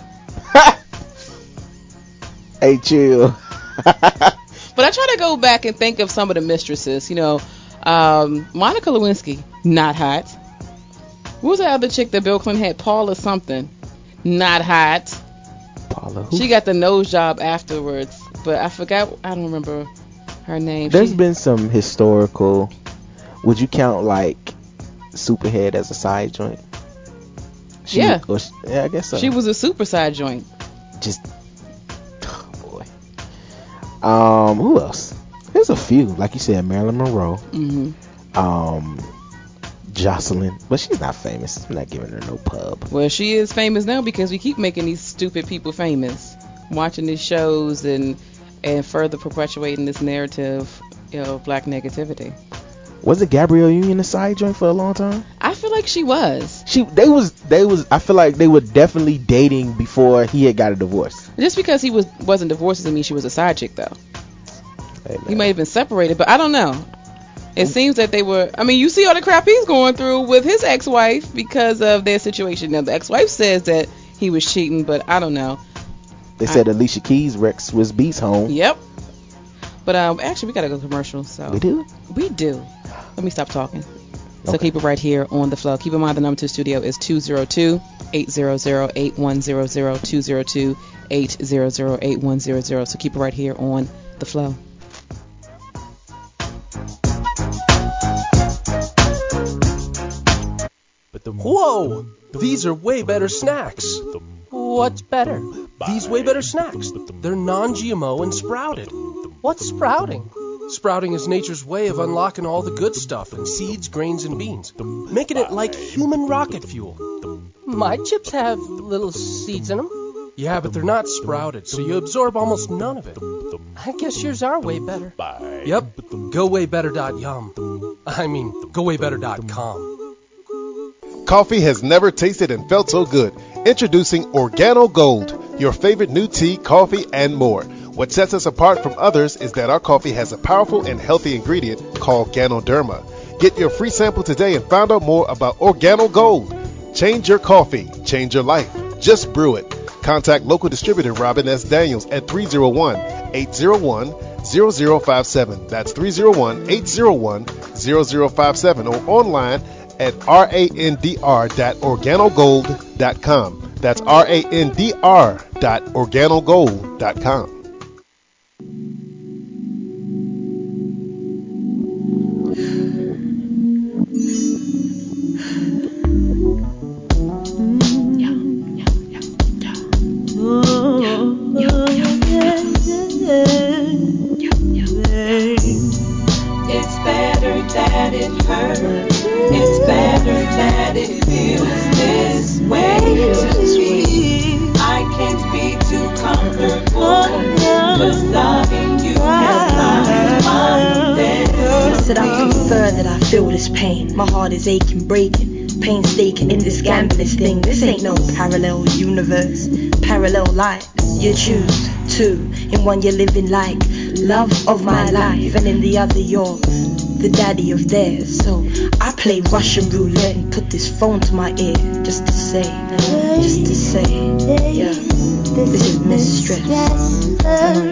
Hey, chill. But I try to go back and think of some of the mistresses. You know. Um, Monica Lewinsky, not hot. What was the other chick that Bill Clinton had? Paula something, not hot. Paula who? She got the nose job afterwards, but I forgot. I don't remember her name. There's she, been some historical. Would you count like Superhead as a side joint? She, yeah. Or, yeah, I guess so. She was a super side joint. Just, oh boy. Um, who else? There's a few, like you said, Marilyn Monroe, mm-hmm. um, Jocelyn, but she's not famous. I'm not giving her no pub. Well, she is famous now because we keep making these stupid people famous, watching these shows and and further perpetuating this narrative, you know, of black negativity. Was it Gabrielle Union a side joint for a long time? I feel like she was. She, they was, they was. I feel like they were definitely dating before he had got a divorce. Just because he was wasn't divorced doesn't mean she was a side chick, though. Hey, he may have been separated, but I don't know. It seems that they were. I mean, you see all the crap he's going through with his ex-wife because of their situation. Now, the ex-wife says that he was cheating, but I don't know. They said I, Alicia Keys wrecked Swiss Beats home. Yep. But um, actually, we gotta go commercial. So we do. We do. Let me stop talking. So okay. Keep it right here on the flow. Keep in mind the number to the studio is two zero two, eight hundred, eight one zero zero, two zero two, eight hundred, eight one zero zero. So keep it right here on the flow. Whoa! These are way better snacks. What's better? These way better snacks. They're non-G M O and sprouted. What's sprouting? Sprouting is nature's way of unlocking all the good stuff in seeds, grains, and beans, making it like human rocket fuel. My chips have little seeds in them. Yeah, but they're not sprouted, so you absorb almost none of it. I guess yours are way better. Yep, go way better dot yum. I mean, go way better dot com. Coffee has never tasted and felt so good. Introducing Organo Gold, your favorite new tea, coffee, and more. What sets us apart from others is that our coffee has a powerful and healthy ingredient called Ganoderma. Get your free sample today and find out more about Organo Gold. Change your coffee, change your life. Just brew it. Contact local distributor Robin S. Daniels at three oh one, eight oh one, zero zero five seven. That's three oh one, eight oh one, zero zero five seven or online at randr dot organogold dot com. That's randr dot organogold dot com. It's better that it hurts. It's better that it feels this way to me. I can't be too comfortable, but loving you has my destiny. Said I prefer that I feel this pain. My heart is aching, breaking, painstaking in this scandalous thing. This ain't no parallel universe, parallel lives. You choose two in one you're living like love of my life, and in the other you're the daddy of theirs. So I play Russian roulette and put this phone to my ear just to say, just to say, yeah, this is mistress. It's better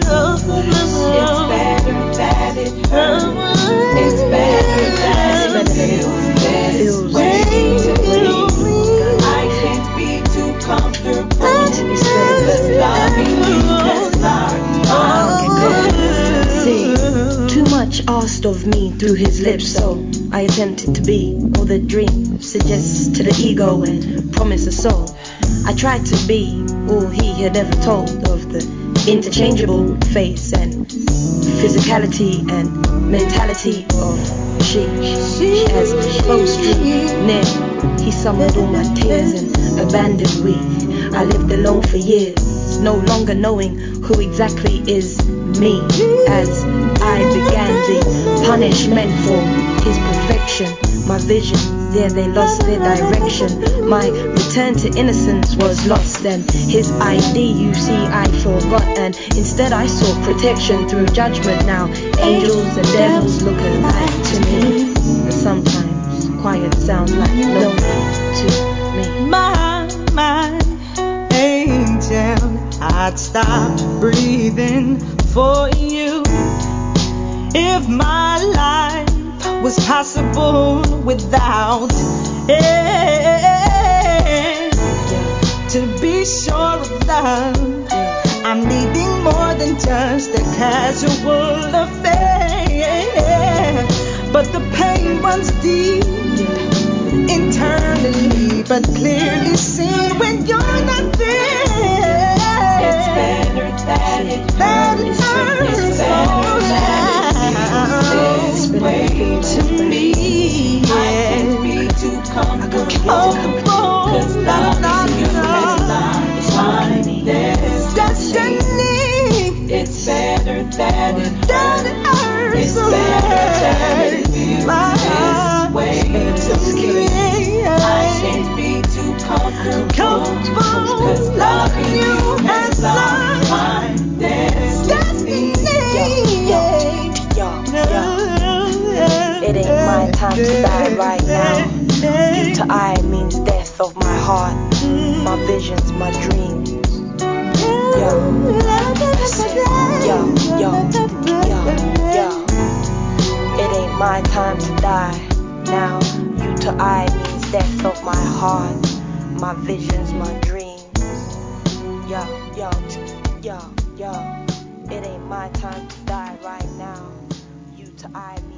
that it hurts. It's better that it feels this way to me. I can't be too comfortable with loving you as I See, too much asked of me through his lips, so I attempted to be all the dream suggests to the ego and promise a soul. I tried to be all he had ever told of the interchangeable face and physicality and mentality of she. As close drew near, he summoned all my tears and abandoned we. I lived alone for years, no longer knowing who exactly is me. As I began the punishment for his perfection, my vision, there they lost their direction. My return to innocence was lost, and his I D, you see, I forgot, and instead I saw protection through judgment. Now angels and devils look alike to me, and sometimes quiet sounds like no to me. My, my angel, I'd stop breathing for you if my life was possible without it. To be sure of love, I'm needing more than just a casual affair. But the pain runs deep internally, but clearly seen when you're not there. It's better that it hurts. It's better that it feels this way to me. I can't be too comfortable, cause loving you is my destiny. It's better that it hurts. It's better that it feels this way to me. I can't be too comfortable, cause loving you is my destiny. It ain't my time to die right now. You to I means death of my heart, my visions, my dreams. Yo, yo, yo, yo, yo. It ain't my time to die now. You to I means death of my heart, my visions, my dreams. Yo, yo, yo, yo. It ain't my time to die right now. You to I means.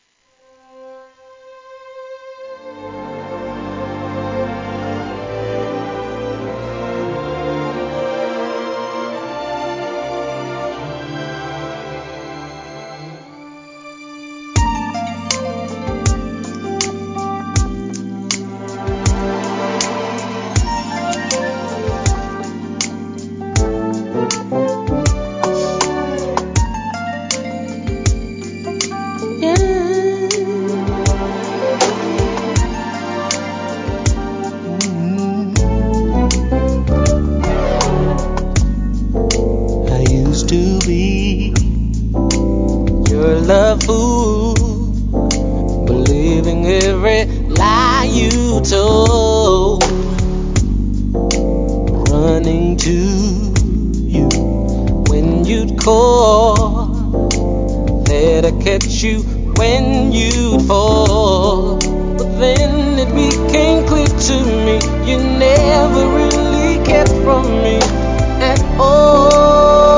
love fool, believing every lie you told, running to you when you'd call, there to catch you when you'd fall. But then it became clear to me you never really cared for me at all.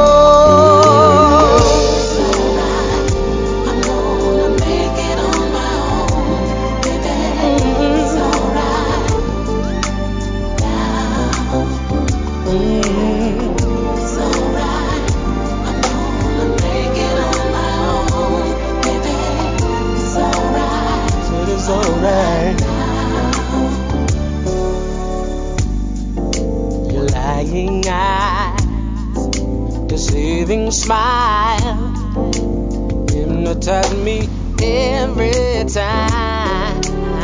Smile hypnotize me every time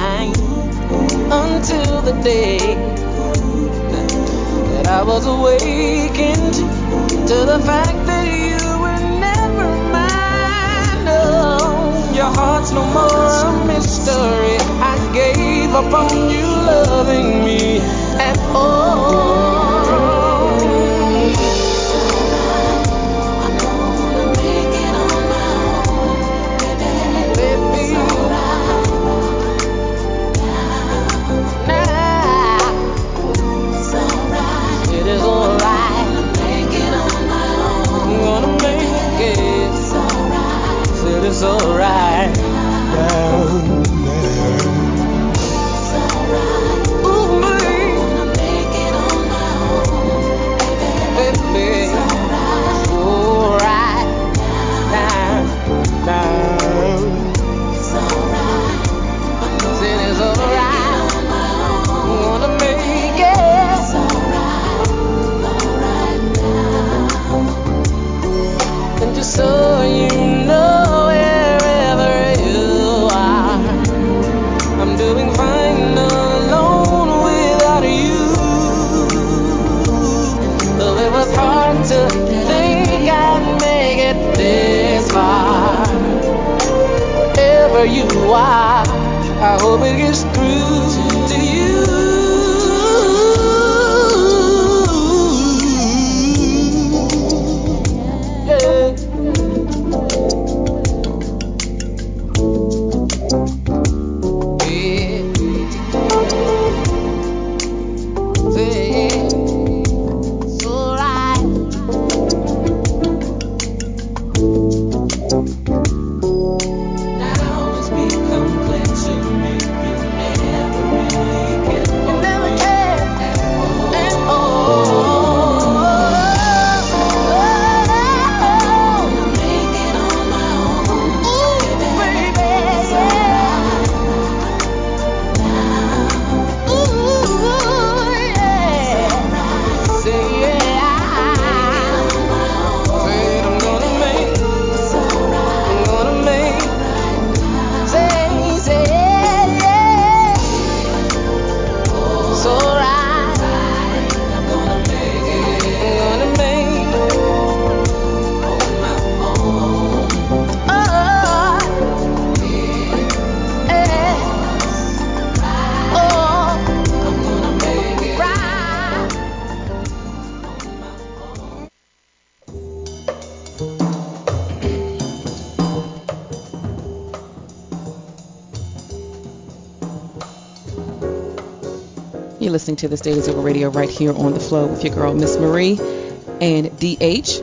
until the day that I was awakened to the fact that you were never mine. your heart's no more a mystery. I gave up on you loving me at all. It's alright. Down there. It's alright. Ooh, me. Gonna make it on my own, baby. Baby. It's alright. Down, down. It's alright. Said it's alright. I'm gonna make it. It's alright. Alright now. And just so you know. Doing fine alone without you. Though it was hard to think I'd make it this far. Wherever you are, I hope it gets through to you. Yeah. You're listening to This Daily Zero Radio right here on The Flow with your girl, Miss Marie, and D H.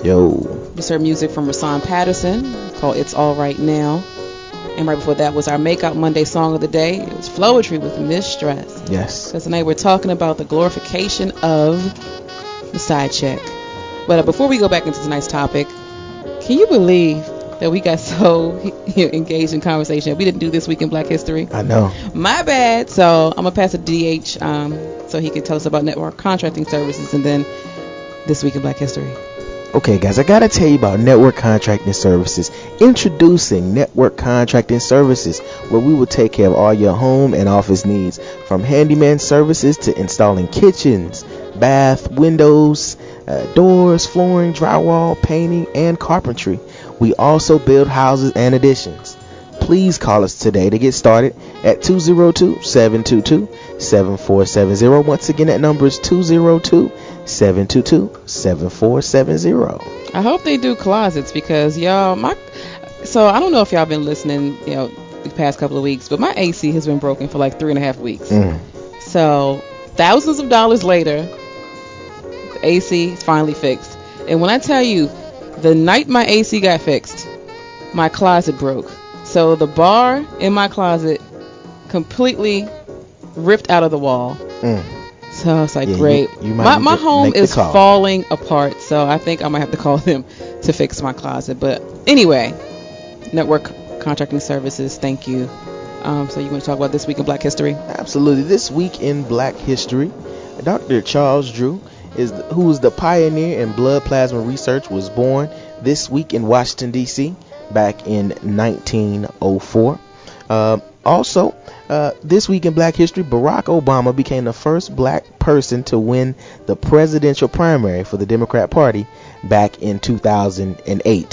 Yo. Just heard music from Rasan Patterson called It's All Right Now. And right before that was our Make Out Monday song of the day. It was Flowetry with Mistress. Yes. Because tonight we're talking about the glorification of the side check. But uh, before we go back into tonight's topic, can you believe that we got so engaged in conversation we didn't do This Week in Black History? I know. My bad. So I'm going to pass it to D H um, so he can tell us about network contracting services and then This Week in Black History. Okay, guys, I got to tell you about network contracting services. Introducing network contracting services, where we will take care of all your home and office needs, from handyman services to installing kitchens, bath, windows, uh, doors, flooring, drywall, painting, and carpentry. We also build houses and additions. Please call us today to get started at two oh two, seven two two, seven four seven zero. Once again, that number is two oh two, seven two two, seven four seven zero. I hope they do closets because, y'all, my so I don't know if y'all been listening, you know, the past couple of weeks, but my A C has been broken for like three and a half weeks. Mm. So thousands of dollars later, the A C is finally fixed. And when I tell you, the night my A C got fixed, my closet broke. So the bar in my closet completely ripped out of the wall. Mm. So it's like, yeah, great. You, you my my home is call. falling apart. So I think I might have to call them to fix my closet. But anyway, network contracting services, thank you. Um, so you want to talk about This Week in Black History? Absolutely. This Week in Black History, Doctor Charles Drew, is the, who was the pioneer in blood plasma research, was born this week in Washington, D C back in nineteen oh four. Uh, also, uh, this week in Black History, Barack Obama became the first black person to win the presidential primary for the Democrat Party back in two thousand eight.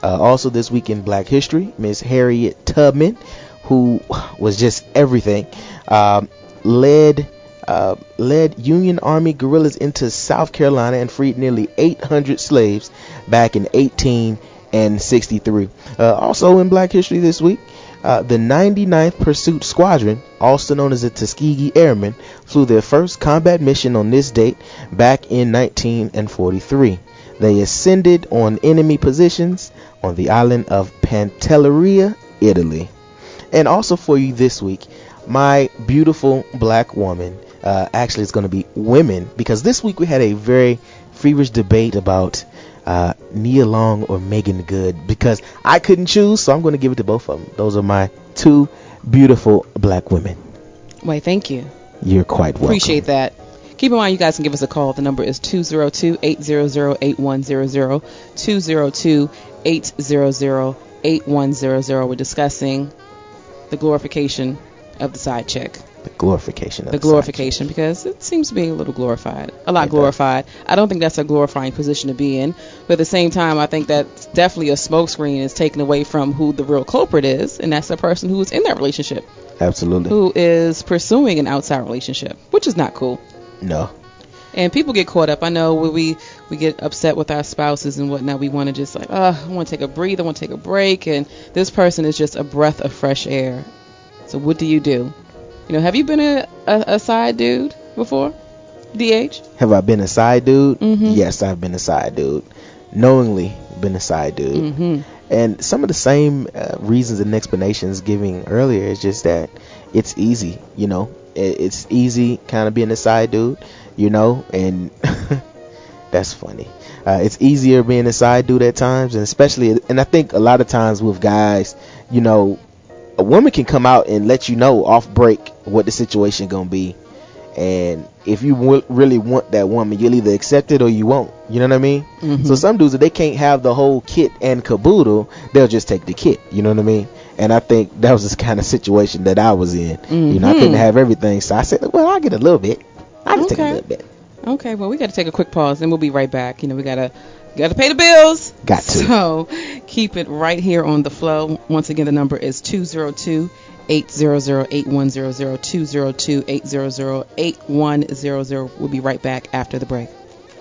Uh, also this week in Black History, Miss Harriet Tubman, who was just everything, um, led uh, led Union Army guerrillas into South Carolina and freed nearly eight hundred slaves back in eighteen sixty-three. Uh, also in Black History this week, uh, the ninety-ninth Pursuit Squadron, also known as the Tuskegee Airmen, flew their first combat mission on this date back in nineteen forty-three. They ascended on enemy positions on the island of Pantelleria, Italy. And also for you this week, my beautiful black woman, uh, actually it's going to be women, because this week we had a very feverish debate about uh, Nia Long or Megan Good, because I couldn't choose, so I'm going to give it to both of them. Those are my two beautiful black women. Wait, thank you. You're quite welcome. Appreciate that. Keep in mind, you guys can give us a call. The number is two oh two, eight hundred, eight one hundred, two oh two, eight hundred, eight one hundred. We're discussing the glorification of the side chick. The glorification of the, the glorification, because it seems to be a little glorified, a lot it glorified. Does. I don't think that's a glorifying position to be in, but at the same time, I think that's definitely a smokescreen is taken away from who the real culprit is, and that's the person who is in that relationship. Absolutely. Who is pursuing an outside relationship, which is not cool. No. And people get caught up. I know when we, we get upset with our spouses and whatnot, we want to just like, oh, I want to take a breather, I want to take a break, and this person is just a breath of fresh air. So what do you do? You know, have you been a, a, a side dude before, D H? Have I been a side dude? Mm-hmm. Yes, I've been a side dude. Knowingly been a side dude. Mm-hmm. And some of the same uh, reasons and explanations giving earlier is just that it's easy, you know. It, it's easy kind of being a side dude, you know, and that's funny. Uh, it's easier being a side dude at times, and especially, and I think a lot of times with guys, you know, a woman can come out and let you know off break what the situation gonna be, and if you w- really want that woman, you'll either accept it or you won't. You know what I mean? Mm-hmm. So some dudes, if they can't have the whole kit and caboodle, they'll just take the kit. You know what I mean? And I think that was the kind of situation that I was in. Mm-hmm. You know, I couldn't have everything, so I said, well, I'll get a little bit. I'll just okay. take a little bit. Okay, well, we got to take a quick pause, and we'll be right back. You know, we got to got to pay the bills. Got to. So keep it right here on the flow. Once again, the number is two oh two, eight hundred, eight one hundred, two oh two, eight hundred, eight one hundred. We'll be right back after the break.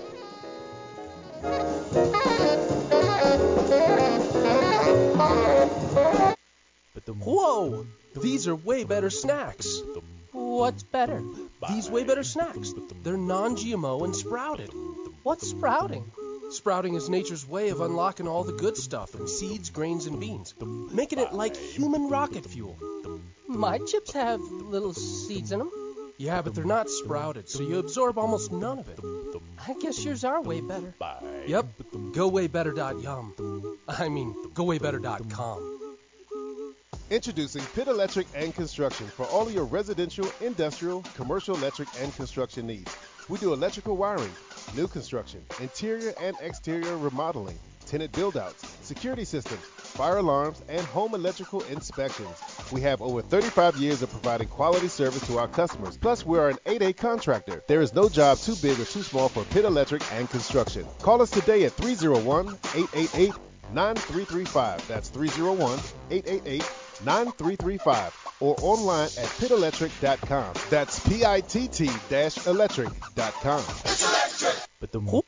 Whoa! These are way better snacks. What's better? These way better snacks. They're non-G M O and sprouted. What's sprouting? Sprouting is nature's way of unlocking all the good stuff in seeds, grains, and beans, making it like human rocket fuel. My chips have little seeds in them. Yeah, but they're not sprouted, so you absorb almost none of it. I guess yours are way better. Yep, go way better dot yum. I mean, go way better dot com. Introducing Pitt Electric and Construction for all of your residential, industrial, commercial electric and construction needs. We do electrical wiring, new construction, interior and exterior remodeling, tenant build-outs, security systems, fire alarms, and home electrical inspections. We have over thirty-five years of providing quality service to our customers. Plus, we are an eight A contractor. There is no job too big or too small for Pitt Electric and Construction. Call us today at three oh one, eight eight eight, nine three three five. That's three oh one, eight eight eight, nine three three five. Or online at pitt electric dot com. That's P I T T electric dot com. It's electric! But the more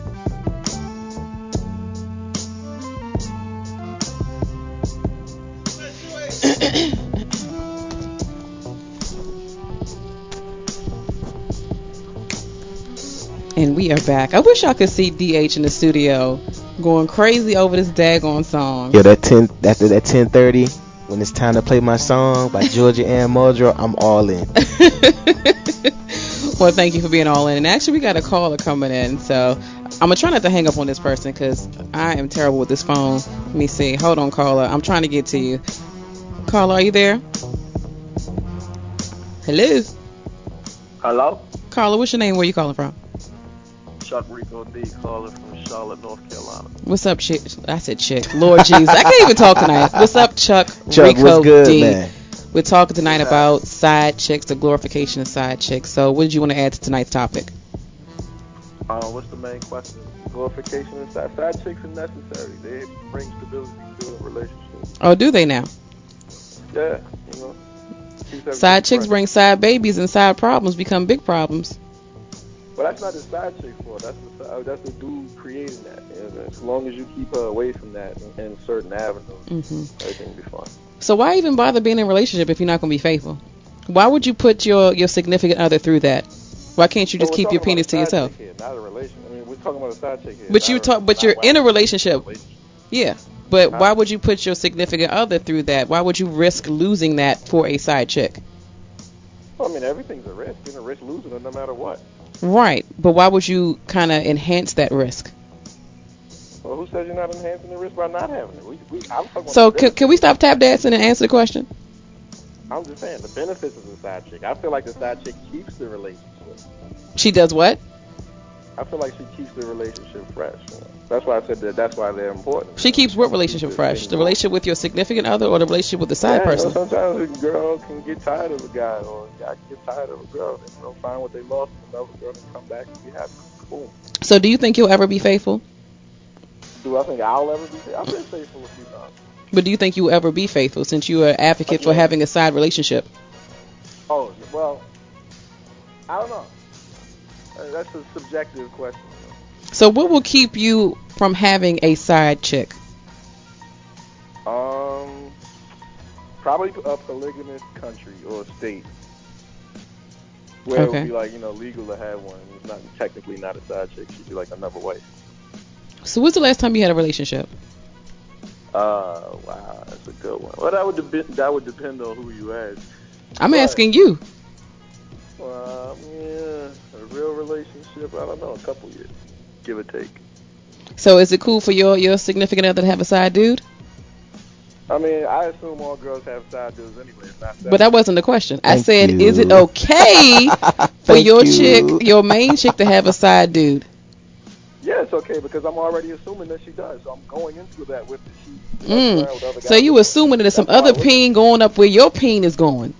And we are back. I wish I could see D H in the studio going crazy over this daggone song. Yeah, that ten after that ten thirty, when it's time to play my song by Georgia Ann Muldrow, I'm all in. Well, thank you for being all in. And actually, we got a caller coming in, so I'm gonna try not to hang up on this person because I am terrible with this phone. Let me see. Hold on, caller. I'm trying to get to you. Caller, are you there? Hello. Hello. Caller, what's your name? Where you calling from? Chuck Rico D. calling from Charlotte, North Carolina. What's up, chick? I said chick. Lord Jesus, I can't even talk tonight. What's up, Chuck? Chuck, Rico what's good, D. man? We're talking tonight about side chicks, the glorification of side chicks. So, what did you want to add to tonight's topic? Uh, what's the main question? Glorification and side, side chicks are necessary. They bring stability to a relationship. Oh, do they now? Yeah, you know. Side chicks bring side babies, and side problems become big problems. But that's not the side chick for. That's the side, that's the dude creating that. And as long as you keep her away from that in certain avenues, mm-hmm. everything will be fine. So why even bother being in a relationship if you're not going to be faithful? Why would you put your, your significant other through that? Why can't you just so keep your penis to yourself? Here, not a relation. I mean, we're talking about a side chick here. But you talk. But you're in a relationship. Yeah. But why would you put your significant other through that? Why would you risk losing that for a side chick? Well, I mean, everything's a risk. You're a risk losing it no matter what. Right. But why would you kind of enhance that risk? Well, who says you're not enhancing the risk by not having it? We, we, I'm talking so about can, can we stop tap dancing and answer the question? I'm just saying the benefits of the side chick. I feel like the side chick keeps the relationship. She does what? I feel like she keeps the relationship fresh. You know? That's why I said that. That's why they're important. She keeps what relationship fresh? The relationship with your significant other, or the relationship with the side yeah, person? You know, sometimes a girl can get tired of a guy, or a guy can get tired of a girl. They, you know, find what they lost in another girl and come back and be happy. Boom. So, do you think you'll ever be faithful? Do I think I'll ever be faithful? I've been faithful a few times. But do you think you will ever be faithful, since you are an advocate okay. for having a side relationship? Oh well, I don't know. That's a subjective question. So what will keep you from having a side chick? Um, probably a polygamous country or state where okay. it would be like, you know, legal to have one. It's not technically not a side chick. She'd be like another wife. So when's the last time you had a relationship? Uh, wow, that's a good one. Well, that would de- that would depend on who you ask. I'm but, asking you. Well, yeah, a real relationship, I don't know, a couple years, give or take. So is it cool for your, your significant other to have a side dude? I mean, I assume all girls have side dudes anyway. It's not but that wasn't the question. Thank I said, you. Is it okay for your you. chick, your main chick, to have a side dude? Yeah, it's okay because I'm already assuming that she does. So I'm going into that with the she. Mm. With other so you assuming that there's some other peen going up where your peen is going?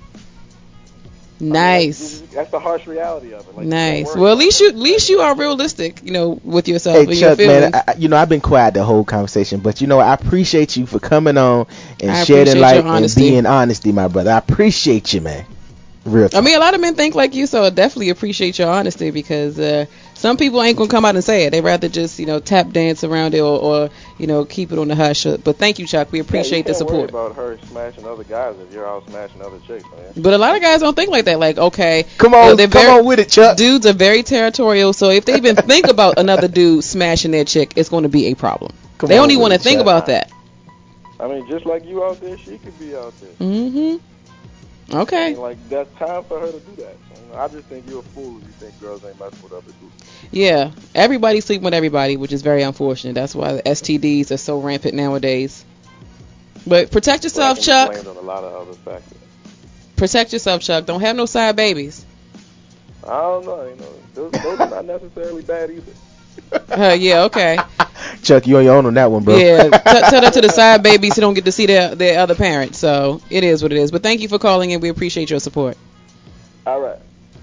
Nice. I mean, that's the harsh reality of it. Like, nice. Well, at least you, at least you are realistic, you know, with yourself hey, and Chuck, your feelings. man, I, you know, I've been quiet the whole conversation, but you know, I appreciate you for coming on and I shedding light and being honesty, my brother. I appreciate you, man. Real talk. I mean, a lot of men think like you, so I definitely appreciate your honesty because uh, some people ain't gonna come out and say it. They rather just, you know, tap dance around it or, or you know, keep it on the hush. But thank you, Chuck. We appreciate yeah, the support. Worry about her smashing other guys if you're out smashing other chicks, man. But a lot of guys don't think like that. Like, okay, come on, you know, come very, on with it, Chuck. Dudes are very territorial, so if they even think about another dude smashing their chick, it's going to be a problem. Come they on don't even want to think Chuck. about that. I mean, just like you out there, she could be out there. Mm-hmm. Okay. I mean, like, that's time for her to do that. So, you know, I just think you're a fool if you think girls ain't messing with other dudes. Yeah, everybody's sleeping with everybody, which is very unfortunate. That's why the S T Ds are so rampant nowadays. But protect yourself, well, Chuck. On a lot of other factors. Protect yourself, Chuck. Don't have no side babies. I don't know. You know, those, those are not necessarily bad either. Uh, yeah, okay. Chuck, you on your own on that one, bro. Yeah, t- tell that to the side babies who don't get to see their their other parent. So it is what it is. But thank you for calling in. We appreciate your support. All right.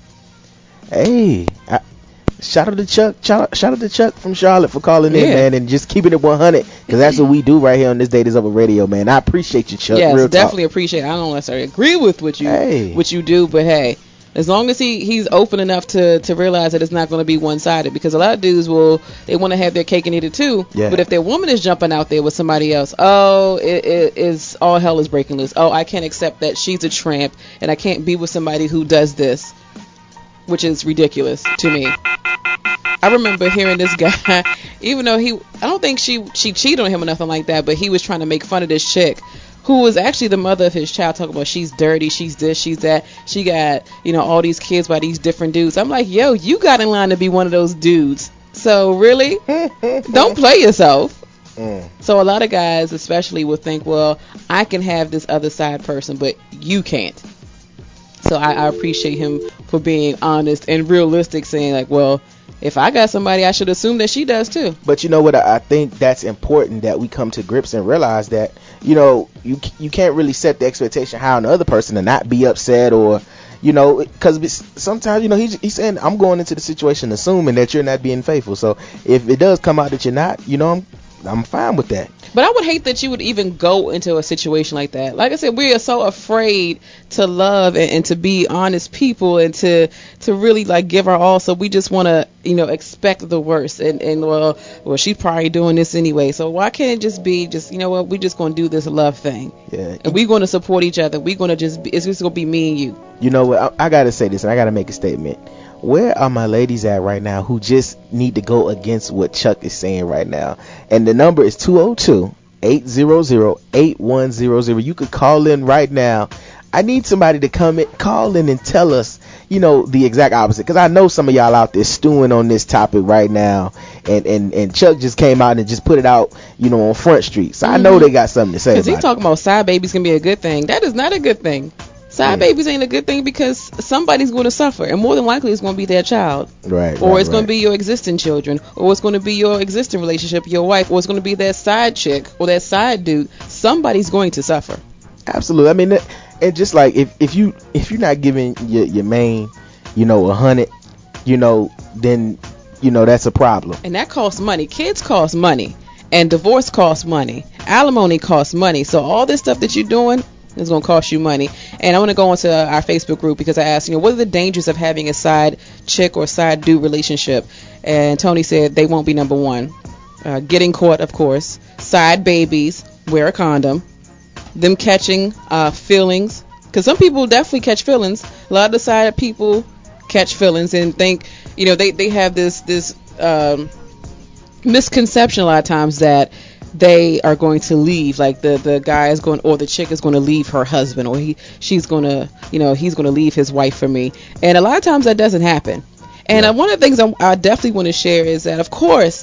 Hey, I, shout out to Chuck. Shout, shout out to Chuck from Charlotte for calling yeah. in, man, and just keeping it one hundred because that's what we do right here on This Date Is Over Radio, man. I appreciate you, Chuck. Yes, Real definitely talk. appreciate it. I don't necessarily agree with what you hey. what you do, but hey. As long as he, he's open enough to, to realize that it's not going to be one-sided. Because a lot of dudes will, they want to have their cake and eat it too. Yeah. But if their woman is jumping out there with somebody else, oh, it, it is all hell is breaking loose. Oh, I can't accept that she's a tramp and I can't be with somebody who does this. Which is ridiculous to me. I remember hearing this guy, even though he, I don't think she, she cheated on him or nothing like that, but he was trying to make fun of this chick who was actually the mother of his child, talking about she's dirty, she's this, she's that, she got, you know, all these kids by these different dudes. I'm like, yo, you got in line to be one of those dudes. So really, don't play yourself. Mm. So a lot of guys especially will think, well, I can have this other side person, but you can't. So I, I appreciate him for being honest and realistic, saying like, well, if I got somebody, I should assume that she does too. But you know what? I think that's important that we come to grips and realize that, you know, you you can't really set the expectation high on the other person and not be upset or, You know, because sometimes, you know, he's, he's saying, I'm going into the situation assuming that you're not being faithful. So if it does come out that you're not, you know, I'm I'm fine with that. But I would hate that you would even go into a situation like that. Like I said, we are so afraid to love and, and to be honest people and to to really like give our all. So we just want to, you know, expect the worst. And, and well, well, she's probably doing this anyway. So why can't it just be just, you know what, we're just going to do this love thing. Yeah. And we're going to support each other. We're going to just, be, it's just going to be me and you. You know what, I, I got to say this and I got to make a statement. Where are my ladies at right now who just need to go against what Chuck is saying right now? And the number is two oh two, eight hundred, eight one hundred. You could call in right now. I need somebody to come in, call in and tell us, you know, the exact opposite. Because I know some of y'all out there stewing on this topic right now. And, and, and Chuck just came out and just put it out, you know, on Front Street. So mm-hmm. I know they got something to say about it. Because he's talking about side babies can be a good thing. That is not a good thing. Side yeah. babies ain't a good thing because somebody's going to suffer, and more than likely it's going to be their child, right? Or right, it's right. going to be your existing children, or it's going to be your existing relationship, your wife, or it's going to be that side chick or that side dude. Somebody's going to suffer. Absolutely. I mean, and just like if, if you if you're not giving your your main, you know, a hundred, you know, then you know that's a problem. And that costs money. Kids cost money, and divorce costs money. Alimony costs money. So all this stuff that you're doing. It's going to cost you money. And I want to go into our Facebook group because I asked, you know, what are the dangers of having a side chick or side dude relationship? And Tony said they won't be number one. Uh, getting caught, of course. Side babies, wear a condom. Them catching uh, feelings. Because some people definitely catch feelings. A lot of the side people catch feelings and think, you know, they, they have this, this um, misconception a lot of times that they are going to leave, like the the guy is going, or the chick is going to leave her husband, or he she's going to, you know, he's going to leave his wife for me. And a lot of times that doesn't happen. And yeah. uh, one of the things I, I definitely want to share is that, of course,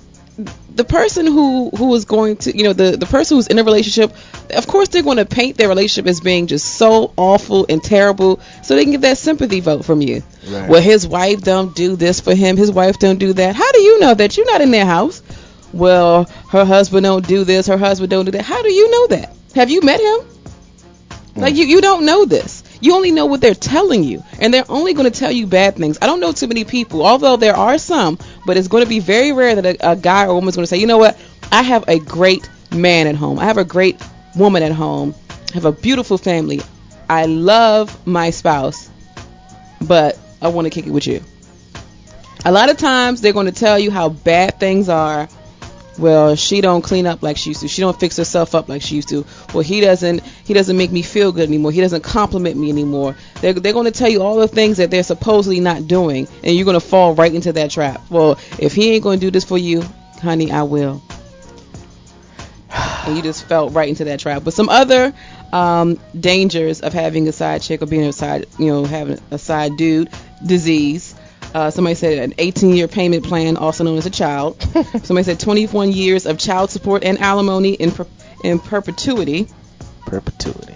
the person who who is going to, you know, the the person who's in a relationship, of course they're going to paint their relationship as being just so awful and terrible so they can get that sympathy vote from you. Right. Well, his wife don't do this for him, his wife don't do that. How do you know that? You're not in their house. Well, her husband don't do this, her husband don't do that. How do you know that? Have you met him? Mm. Like, you, you don't know this. You only know what they're telling you. And they're only going to tell you bad things. I don't know too many people, although there are some, but it's going to be very rare that a, a guy or woman is going to say, you know what? I have a great man at home. I have a great woman at home. I have a beautiful family. I love my spouse, but I want to kick it with you. A lot of times they're going to tell you how bad things are. Well, she don't clean up like she used to. She don't fix herself up like she used to. Well, he doesn't he doesn't make me feel good anymore. He doesn't compliment me anymore. They're, they're going to tell you all the things that they're supposedly not doing, and you're going to fall right into that trap. Well, if he ain't going to do this for you, honey, I will. And you just fell right into that trap. But some other um, dangers of having a side chick or being a side, you know, having a side dude, disease. Uh, somebody said an eighteen-year payment plan, also known as a child. Somebody said twenty-one years of child support and alimony in per- in perpetuity. Perpetuity.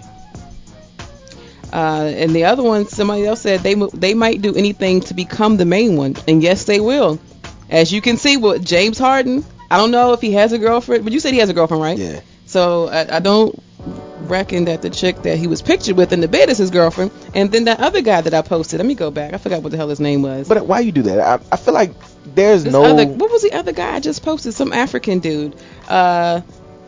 Uh, and the other one, somebody else said they they might do anything to become the main one, and yes, they will. As you can see, with James Harden, I don't know if he has a girlfriend, but you said he has a girlfriend, right? Yeah. So I, I don't reckon that the chick that he was pictured with in the bed is his girlfriend. And then that other guy that I posted, let me go back, I forgot what the hell his name was. But why you do that? I, I feel like there's this no other, what was the other guy I just posted? Some African dude. Uh,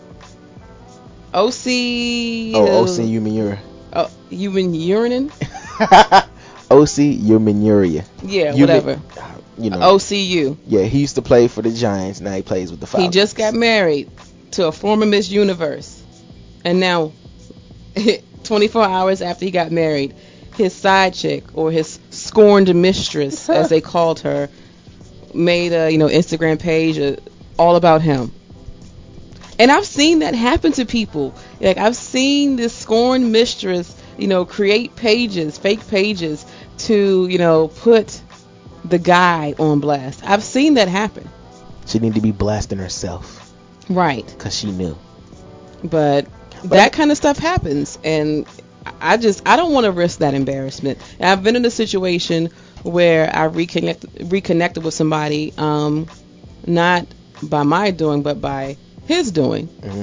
O C. Oh, O C Umanuria. Oh, you mean urinating? O C Umanuria. Yeah, Uman, whatever. You know. O C U. Yeah, he used to play for the Giants. Now he plays with the Falcons. He just got married to a former Miss Universe, and now twenty-four hours after he got married, his side chick, or his scorned mistress, as they called her, made a, you know, Instagram page uh, all about him. And I've seen that happen to people. Like, I've seen this scorned mistress, you know, create pages, fake pages, to, you know, put the guy on blast. I've seen that happen. She needed to be blasting herself. Right. Because she knew. But, but that kind of stuff happens, and I just, I don't want to risk that embarrassment. And I've been in a situation where I reconnect, reconnected with somebody, um, not by my doing, but by his doing. Mm-hmm.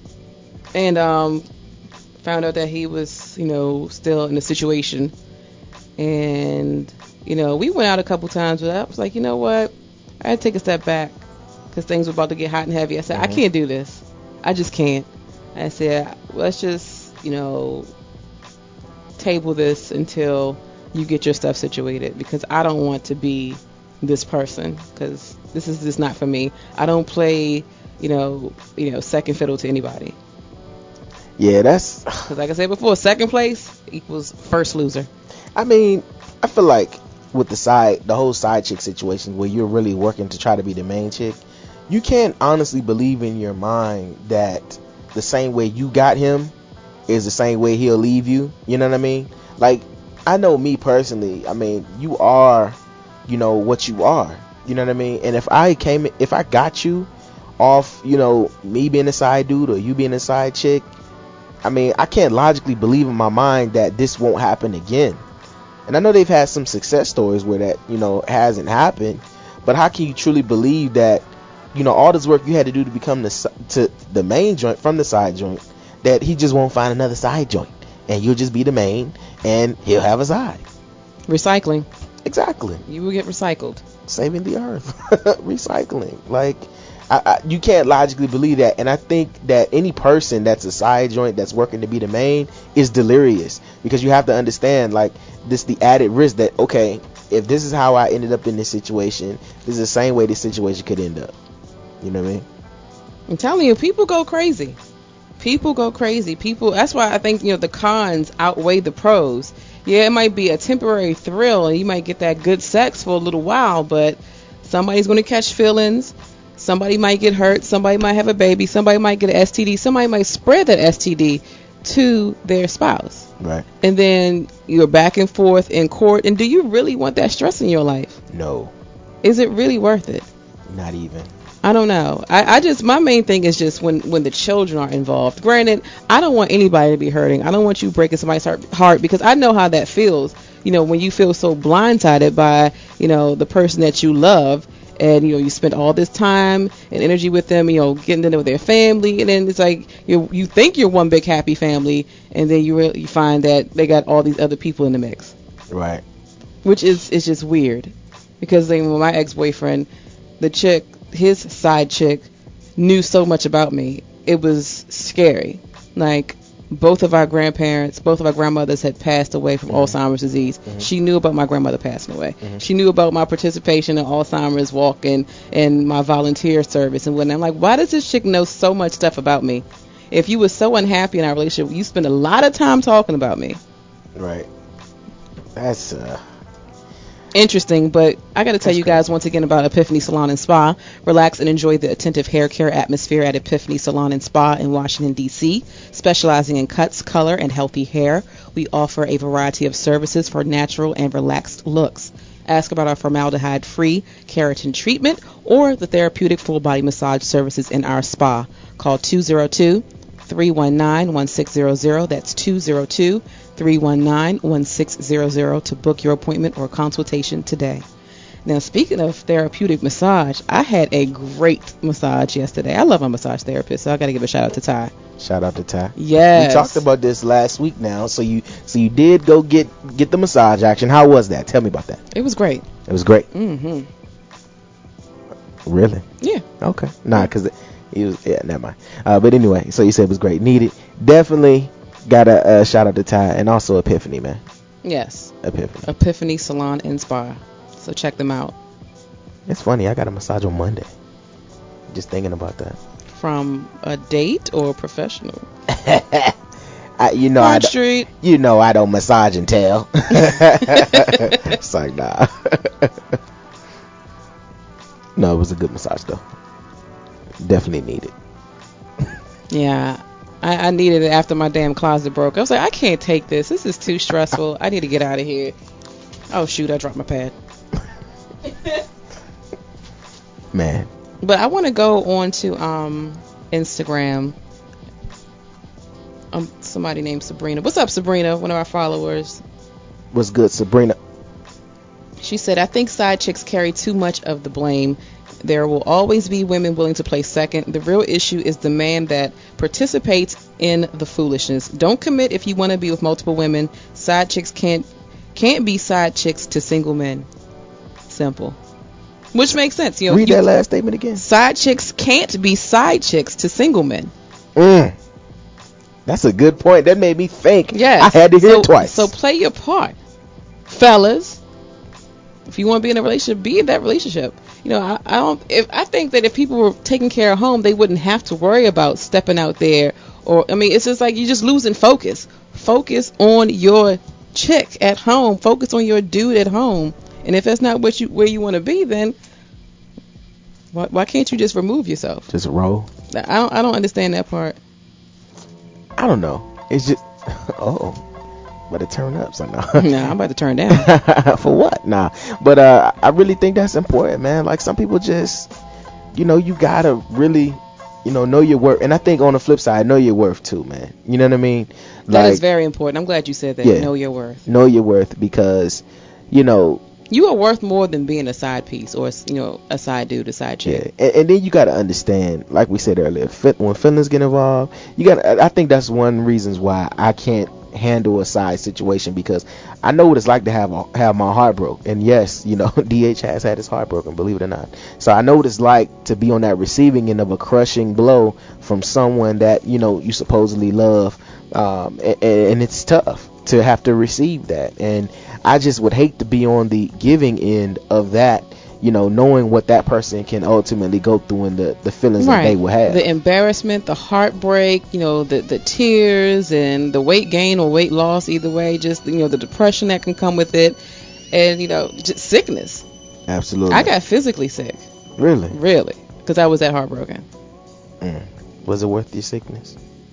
And um, found out that he was, you know, still in a situation And, you know, we went out a couple times, but I was like, you know what? I had to take a step back because things were about to get hot and heavy. I said, mm-hmm. I can't do this. I just can't. I said, let's just, you know, table this until you get your stuff situated, because I don't want to be this person, because this is just not for me. I don't play, you know, you know, second fiddle to anybody. Yeah, that's because, like I said before, second place equals first loser. I mean, I feel like with the side, the whole side chick situation, where you're really working to try to be the main chick, you can't honestly believe in your mind that the same way you got him is the same way he'll leave you. You know what I mean? Like, I know me personally, I mean, you are, you know, what you are. You know what I mean? And if I came, if I got you off, you know, me being a side dude or you being a side chick, I mean, I can't logically believe in my mind that this won't happen again. And I know they've had some success stories where that, you know, hasn't happened. But how can you truly believe that, you know, all this work you had to do to become the to the main joint from the side joint, that he just won't find another side joint and you'll just be the main and he'll have a side? Recycling. Exactly. You will get recycled. Saving the earth. Recycling. Like, I, I, you can't logically believe that. And I think that any person that's a side joint that's working to be the main is delirious, because you have to understand, like, this the added risk that, okay, if this is how I ended up in this situation, this is the same way this situation could end up. You know what I mean? I'm telling you, people go crazy. People go crazy. People. That's why I think, you know, the cons outweigh the pros. Yeah, it might be a temporary thrill, and you might get that good sex for a little while, but somebody's going to catch feelings. Somebody might get hurt. Somebody might have a baby. Somebody might get an S T D. Somebody might spread that S T D to their spouse. Right. And then you're back and forth in court. And do you really want that stress in your life? No. Is it really worth it? Not even. I don't know. I, I just, my main thing is just when, when the children are involved. Granted, I don't want anybody to be hurting. I don't want you breaking somebody's heart, heart because I know how that feels. You know, when you feel so blindsided by, you know, the person that you love, and, you know, you spend all this time and energy with them, you know, getting to know their family, and then it's like you you think you're one big happy family, and then you really, you find that they got all these other people in the mix. Right. Which is is just weird, because then with my ex-boyfriend, the chick, his side chick, knew so much about me. It was scary. Like, both of our grandparents, both of our grandmothers had passed away from mm-hmm. Alzheimer's disease. Mm-hmm. She knew about my grandmother passing away. Mm-hmm. She knew about my participation in Alzheimer's walk and, and my volunteer service and whatnot. I'm like, why does this chick know so much stuff about me? If you were so unhappy in our relationship, you spend a lot of time talking about me. Right. That's uh interesting, but I got to tell That's you guys crazy. Once again about Epiphany Salon and Spa. Relax and enjoy the attentive hair care atmosphere at Epiphany Salon and Spa in Washington, D C Specializing in cuts, color, and healthy hair, we offer a variety of services for natural and relaxed looks. Ask about our formaldehyde-free keratin treatment or the therapeutic full-body massage services in our spa. Call two oh two, three one nine, one six zero zero. That's two oh two, three one nine, one six zero zero to book your appointment or consultation today. Now, speaking of therapeutic massage, I had a great massage yesterday. I love my massage therapist, so I got to give a shout out to Ty. Shout out to Ty. Yes. We talked about this last week now. So you so you did go get get the massage action. How was that? Tell me about that. It was great. It was great. Mm-hmm. Really? Yeah. Okay. Nah, because it, it was, yeah, never mind. Uh, but anyway, so you said it was great. Needed. Definitely got a uh, shout out to Ty, and also Epiphany, man. Yes. Epiphany. Epiphany Salon and Spa. So check them out. It's funny. I got a massage on Monday. Just thinking about that. From a date or a professional? I, you know, I Street. You know, I don't massage and tell. It's like, nah. No, it was a good massage though. Definitely needed. Yeah. I, I needed it after my damn closet broke. I was like, I can't take this. This is too stressful. I need to get out of here. Oh, shoot. I dropped my pad. Man. But I want to go on to um, Instagram. Um, somebody named Sabrina. What's up, Sabrina? One of our followers. What's good, Sabrina? She said, I think side chicks carry too much of the blame. There will always be women willing to play second. The real issue is the man that participates in the foolishness. Don't commit if you want to be with multiple women. Side chicks can't can't be side chicks to single men. Simple. Which makes sense. You know, Read you, that last statement again. Side chicks can't be side chicks to single men. Mm. That's a good point. That made me think. Yes. I had to hear so, it twice. So play your part, fellas. If you want to be in a relationship, be in that relationship. You know, I, I don't. If I think that if people were taking care of home, they wouldn't have to worry about stepping out there. Or I mean, it's just like you're just losing focus. Focus on your chick at home. Focus on your dude at home. And if that's not what you where you want to be, then why, why can't you just remove yourself? Just roll. I don't. I don't understand that part. I don't know. It's just. Oh. About to turn up, so no. Nah, I'm about to turn down. For what? Nah. But uh, I really think that's important, man. Like some people just, you know, you gotta really, you know, know your worth. And I think on the flip side, know your worth too, man. You know what I mean? Like, that is very important. I'm glad you said that. Yeah, know your worth. Know your worth because, you know, you are worth more than being a side piece or, you know, a side dude, a side chick. Yeah, and, and then you got to understand, like we said earlier, when feelings get involved, you got. I think that's one reasons why I can't handle a side situation, because I know what it's like to have a, have my heart broke. And yes, you know, D H has had his heart broken, believe it or not. So I know what it's like to be on that receiving end of a crushing blow from someone that, you know, you supposedly love, um, and, and it's tough to have to receive that. And I just would hate to be on the giving end of that, you know, knowing what that person can ultimately go through and the, the feelings right. that they will have. The embarrassment, the heartbreak, you know, the, the tears and the weight gain or weight loss, either way, just, you know, the depression that can come with it, and, you know, just sickness. Absolutely. I got physically sick. Really? Really. Because I was that heartbroken. Mm. Was it worth your sickness?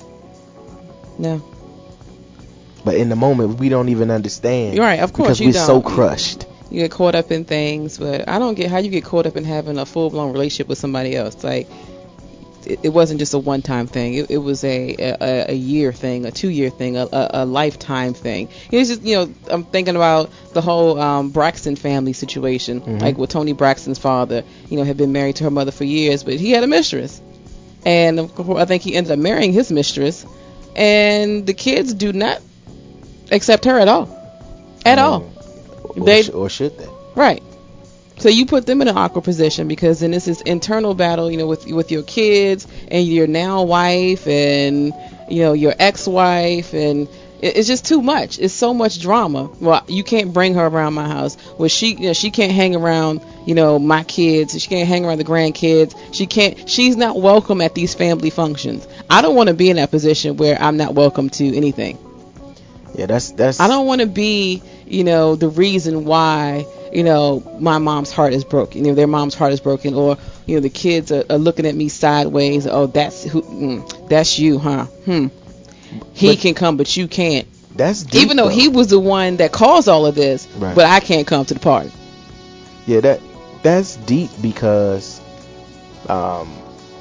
No. But in the moment, we don't even understand. You're right, of course because you we're don't. so crushed. You get caught up in things, but I don't get how you get caught up in having a full-blown relationship with somebody else. Like, it, it wasn't just a one-time thing. It, it was a, a a year thing, a two-year thing, a, a, a lifetime thing. It's just, you know, I'm thinking about the whole um, Braxton family situation, mm-hmm. like with Toni Braxton's father, you know, had been married to her mother for years, but he had a mistress. And of course, I think he ended up marrying his mistress, and the kids do not accept her at all. At mm. all. Or, they, sh- or should they? Right. So you put them in an awkward position, because then this is internal battle, you know, with with your kids and your now wife and, you know, your ex-wife, and it, it's just too much. It's so much drama. Well, you can't bring her around my house. Well, she, you know, she can't hang around, you know, my kids. She can't hang around the grandkids. She can't. She's not welcome at these family functions. I don't want to be in that position where I'm not welcome to anything. Yeah, that's that's. I don't want to be, you know, the reason why, you know, my mom's heart is broken. You know, their mom's heart is broken, or, you know, the kids are, are looking at me sideways. Oh, that's who. Mm, that's you, huh? Hmm. He but can come, but you can't. That's deep, even though, though he was the one that caused all of this, right. But I can't come to the party. Yeah, that that's deep, because, um.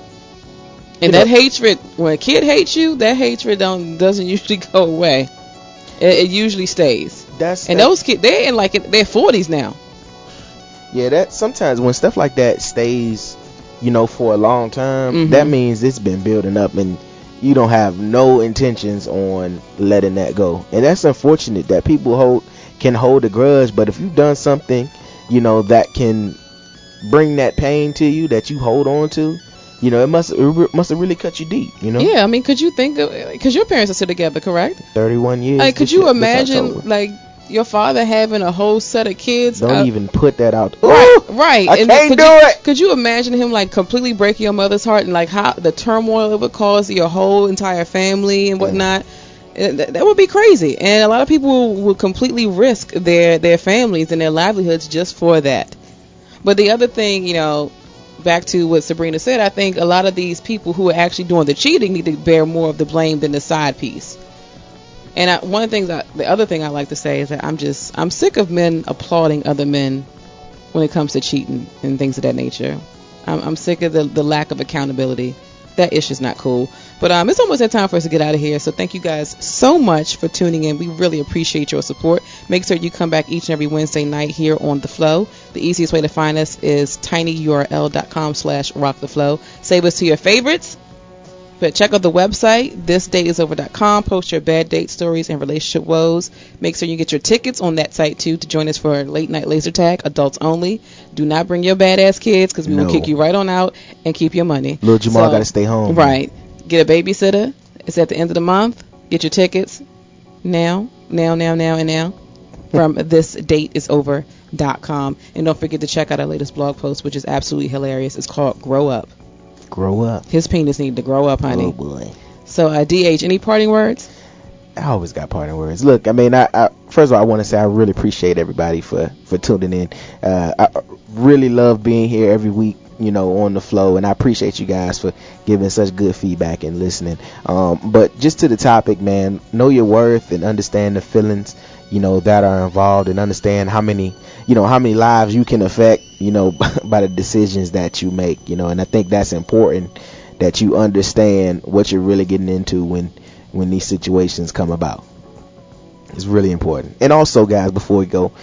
And that know, hatred, when a kid hates you, that hatred don't doesn't usually go away. It, it usually stays. That's and that, those kids, they're in like their forties now. Yeah, that sometimes when stuff like that stays, you know, for a long time, mm-hmm. that means it's been building up, and you don't have no intentions on letting that go. And that's unfortunate that people hold can hold a grudge. But if you've done something, you know, that can bring that pain to you, that you hold on to, you know, it must it must have really cut you deep, you know? Yeah, I mean, could you think of, because your parents are still together, correct? thirty-one years. Like, could you imagine, like, your father having a whole set of kids? Don't uh, even put that out. Right, right. I and can't could do you, it. Could you imagine him, like, completely breaking your mother's heart, and, like, how the turmoil it would cause your whole entire family and whatnot? Yeah. That, that would be crazy. And a lot of people will, will completely risk their, their families and their livelihoods just for that. But the other thing, you know, back to what Sabrina said, I think a lot of these people who are actually doing the cheating need to bear more of the blame than the side piece. And I, one of the things, I, the other thing I like to say is that I'm just, I'm sick of men applauding other men when it comes to cheating and things of that nature. I'm, I'm sick of the, the lack of accountability. That issue's not cool. But um, it's almost that time for us to get out of here. So thank you guys so much for tuning in. We really appreciate your support. Make sure you come back each and every Wednesday night here on The Flow. The easiest way to find us is tinyurl.com slash rock the flow. Save us to your favorites. But check out the website, this date is over dot com. Post your bad date stories and relationship woes. Make sure you get your tickets on that site, too, to join us for late night laser tag, adults only. Do not bring your badass kids, because we no. will kick you right on out and keep your money. Little Jamal so, got to stay home. Right. Man. Get a babysitter. It's at the end of the month. Get your tickets now, now, now, now, and now from this date is over dot com. And don't forget to check out our latest blog post, which is absolutely hilarious. It's called Grow Up. Grow up. His penis needs to grow up, honey. Oh, boy. So, uh, D H, any parting words? I always got parting words. Look, I mean, I, I first of all, I want to say I really appreciate everybody for, for tuning in. Uh, I really love being here every week, you know, on the flow, and I appreciate you guys for giving such good feedback and listening. Um, but just to the topic, man, know your worth and understand the feelings, you know, that are involved, and understand how many, you know, how many lives you can affect, you know, by the decisions that you make, you know, and I think that's important, that you understand what you're really getting into when, when these situations come about. It's really important. And also, guys, before we go,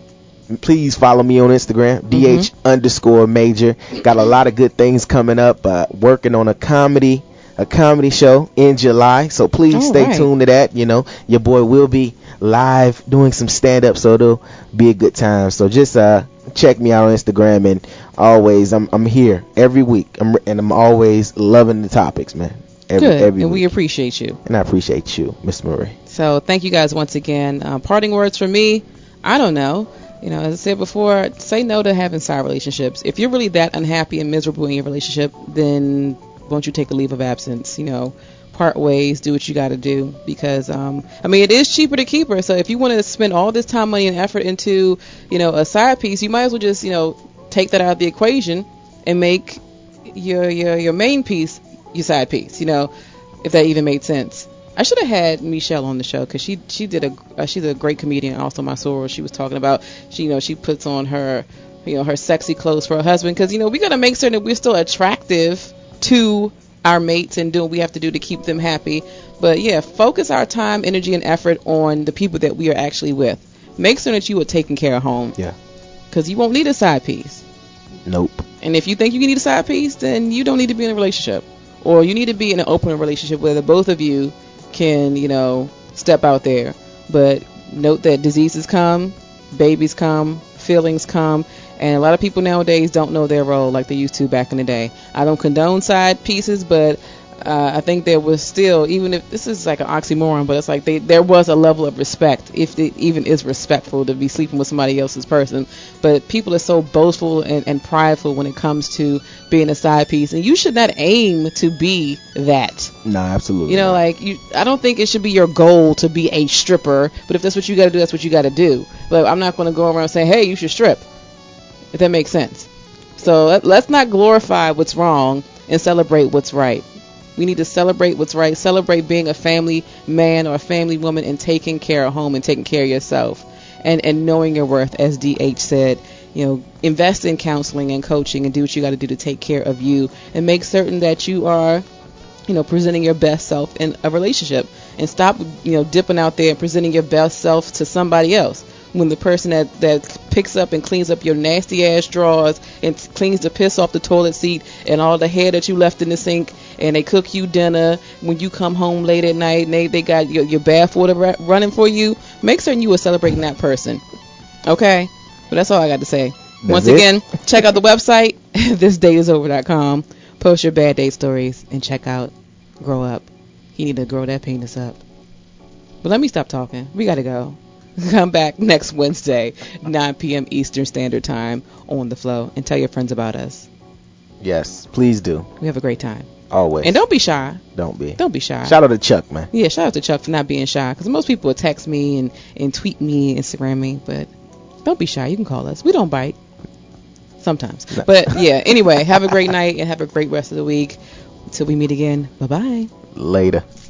please follow me on Instagram, mm-hmm. D H underscore major. Got a lot of good things coming up, uh, working on a comedy, a comedy show in July. So please oh, stay right. tuned to that. You know, your boy will be live doing some stand up, so it'll be a good time. So just, uh, check me out on Instagram, and always I'm I'm here every week, I'm, and I'm always loving the topics, man. Every, Good, every and week. We appreciate you. And I appreciate you, Miss Marie. So thank you guys once again. Uh, parting words for me, I don't know. You know, as I said before, say no to having side relationships. If you're really that unhappy and miserable in your relationship, then won't you take a leave of absence? You know, part ways, do what you got to do, because um, I mean, it is cheaper to keep her. So if you want to spend all this time, money, and effort into, you know, a side piece, you might as well just, you know, take that out of the equation and make your your your main piece your side piece. You know, if that even made sense. I should have had Michelle on the show, because she she did a uh, she's a great comedian. Also, my soror, she was talking about she you know she puts on her you know her sexy clothes for her husband, because you know we gotta make certain that we're still attractive to our mates and do what we have to do to keep them happy. But yeah, focus our time, energy, and effort on the people that we are actually with. Make sure that you are taking care of home. Yeah. Because you won't need a side piece. Nope. And if you think you need a side piece, then you don't need to be in a relationship, or you need to be in an open relationship where the both of you can, you know, step out there. But note that diseases come, babies come, feelings come, and a lot of people nowadays don't know their role like they used to back in the day. I don't condone side pieces, but uh, I think there was still, even if this is like an oxymoron, but it's like they, there was a level of respect, if it even is respectful to be sleeping with somebody else's person. But people are so boastful and, and prideful when it comes to being a side piece, and you should not aim to be that. No, absolutely. You know, not. like you, I don't think it should be your goal to be a stripper. But if that's what you got to do, that's what you got to do. But I'm not going to go around saying, "Hey, you should strip," if that makes sense. So let, let's not glorify what's wrong and celebrate what's right. We need to celebrate what's right. Celebrate being a family man or a family woman and taking care of home and taking care of yourself, and and knowing your worth, as D H said. You know, invest in counseling and coaching, and do what you got to do to take care of you, and make certain that you are, you know, presenting your best self in a relationship, and stop, you know, dipping out there and presenting your best self to somebody else. When the person that, that picks up and cleans up your nasty ass drawers and t- cleans the piss off the toilet seat and all the hair that you left in the sink, and they cook you dinner when you come home late at night, and they, they got your, your bath water ra- running for you, make certain you are celebrating that person. Okay? But that's all I got to say. That's Once it? again, check out the website, this date is over dot com. Post your bad date stories, and check out Grow Up. You need to grow that penis up. But let me stop talking. We got to go. Come back next Wednesday, nine p.m. Eastern Standard Time on The Flow, and tell your friends about us. Yes, please do. We have a great time. Always. And don't be shy. Don't be. Don't be shy. Shout out to Chuck, man. Yeah, shout out to Chuck for not being shy, because most people will text me and, and tweet me, Instagram me, but don't be shy. You can call us. We don't bite. Sometimes. No. But yeah, anyway, have a great night and have a great rest of the week. Until we meet again. Bye-bye. Later.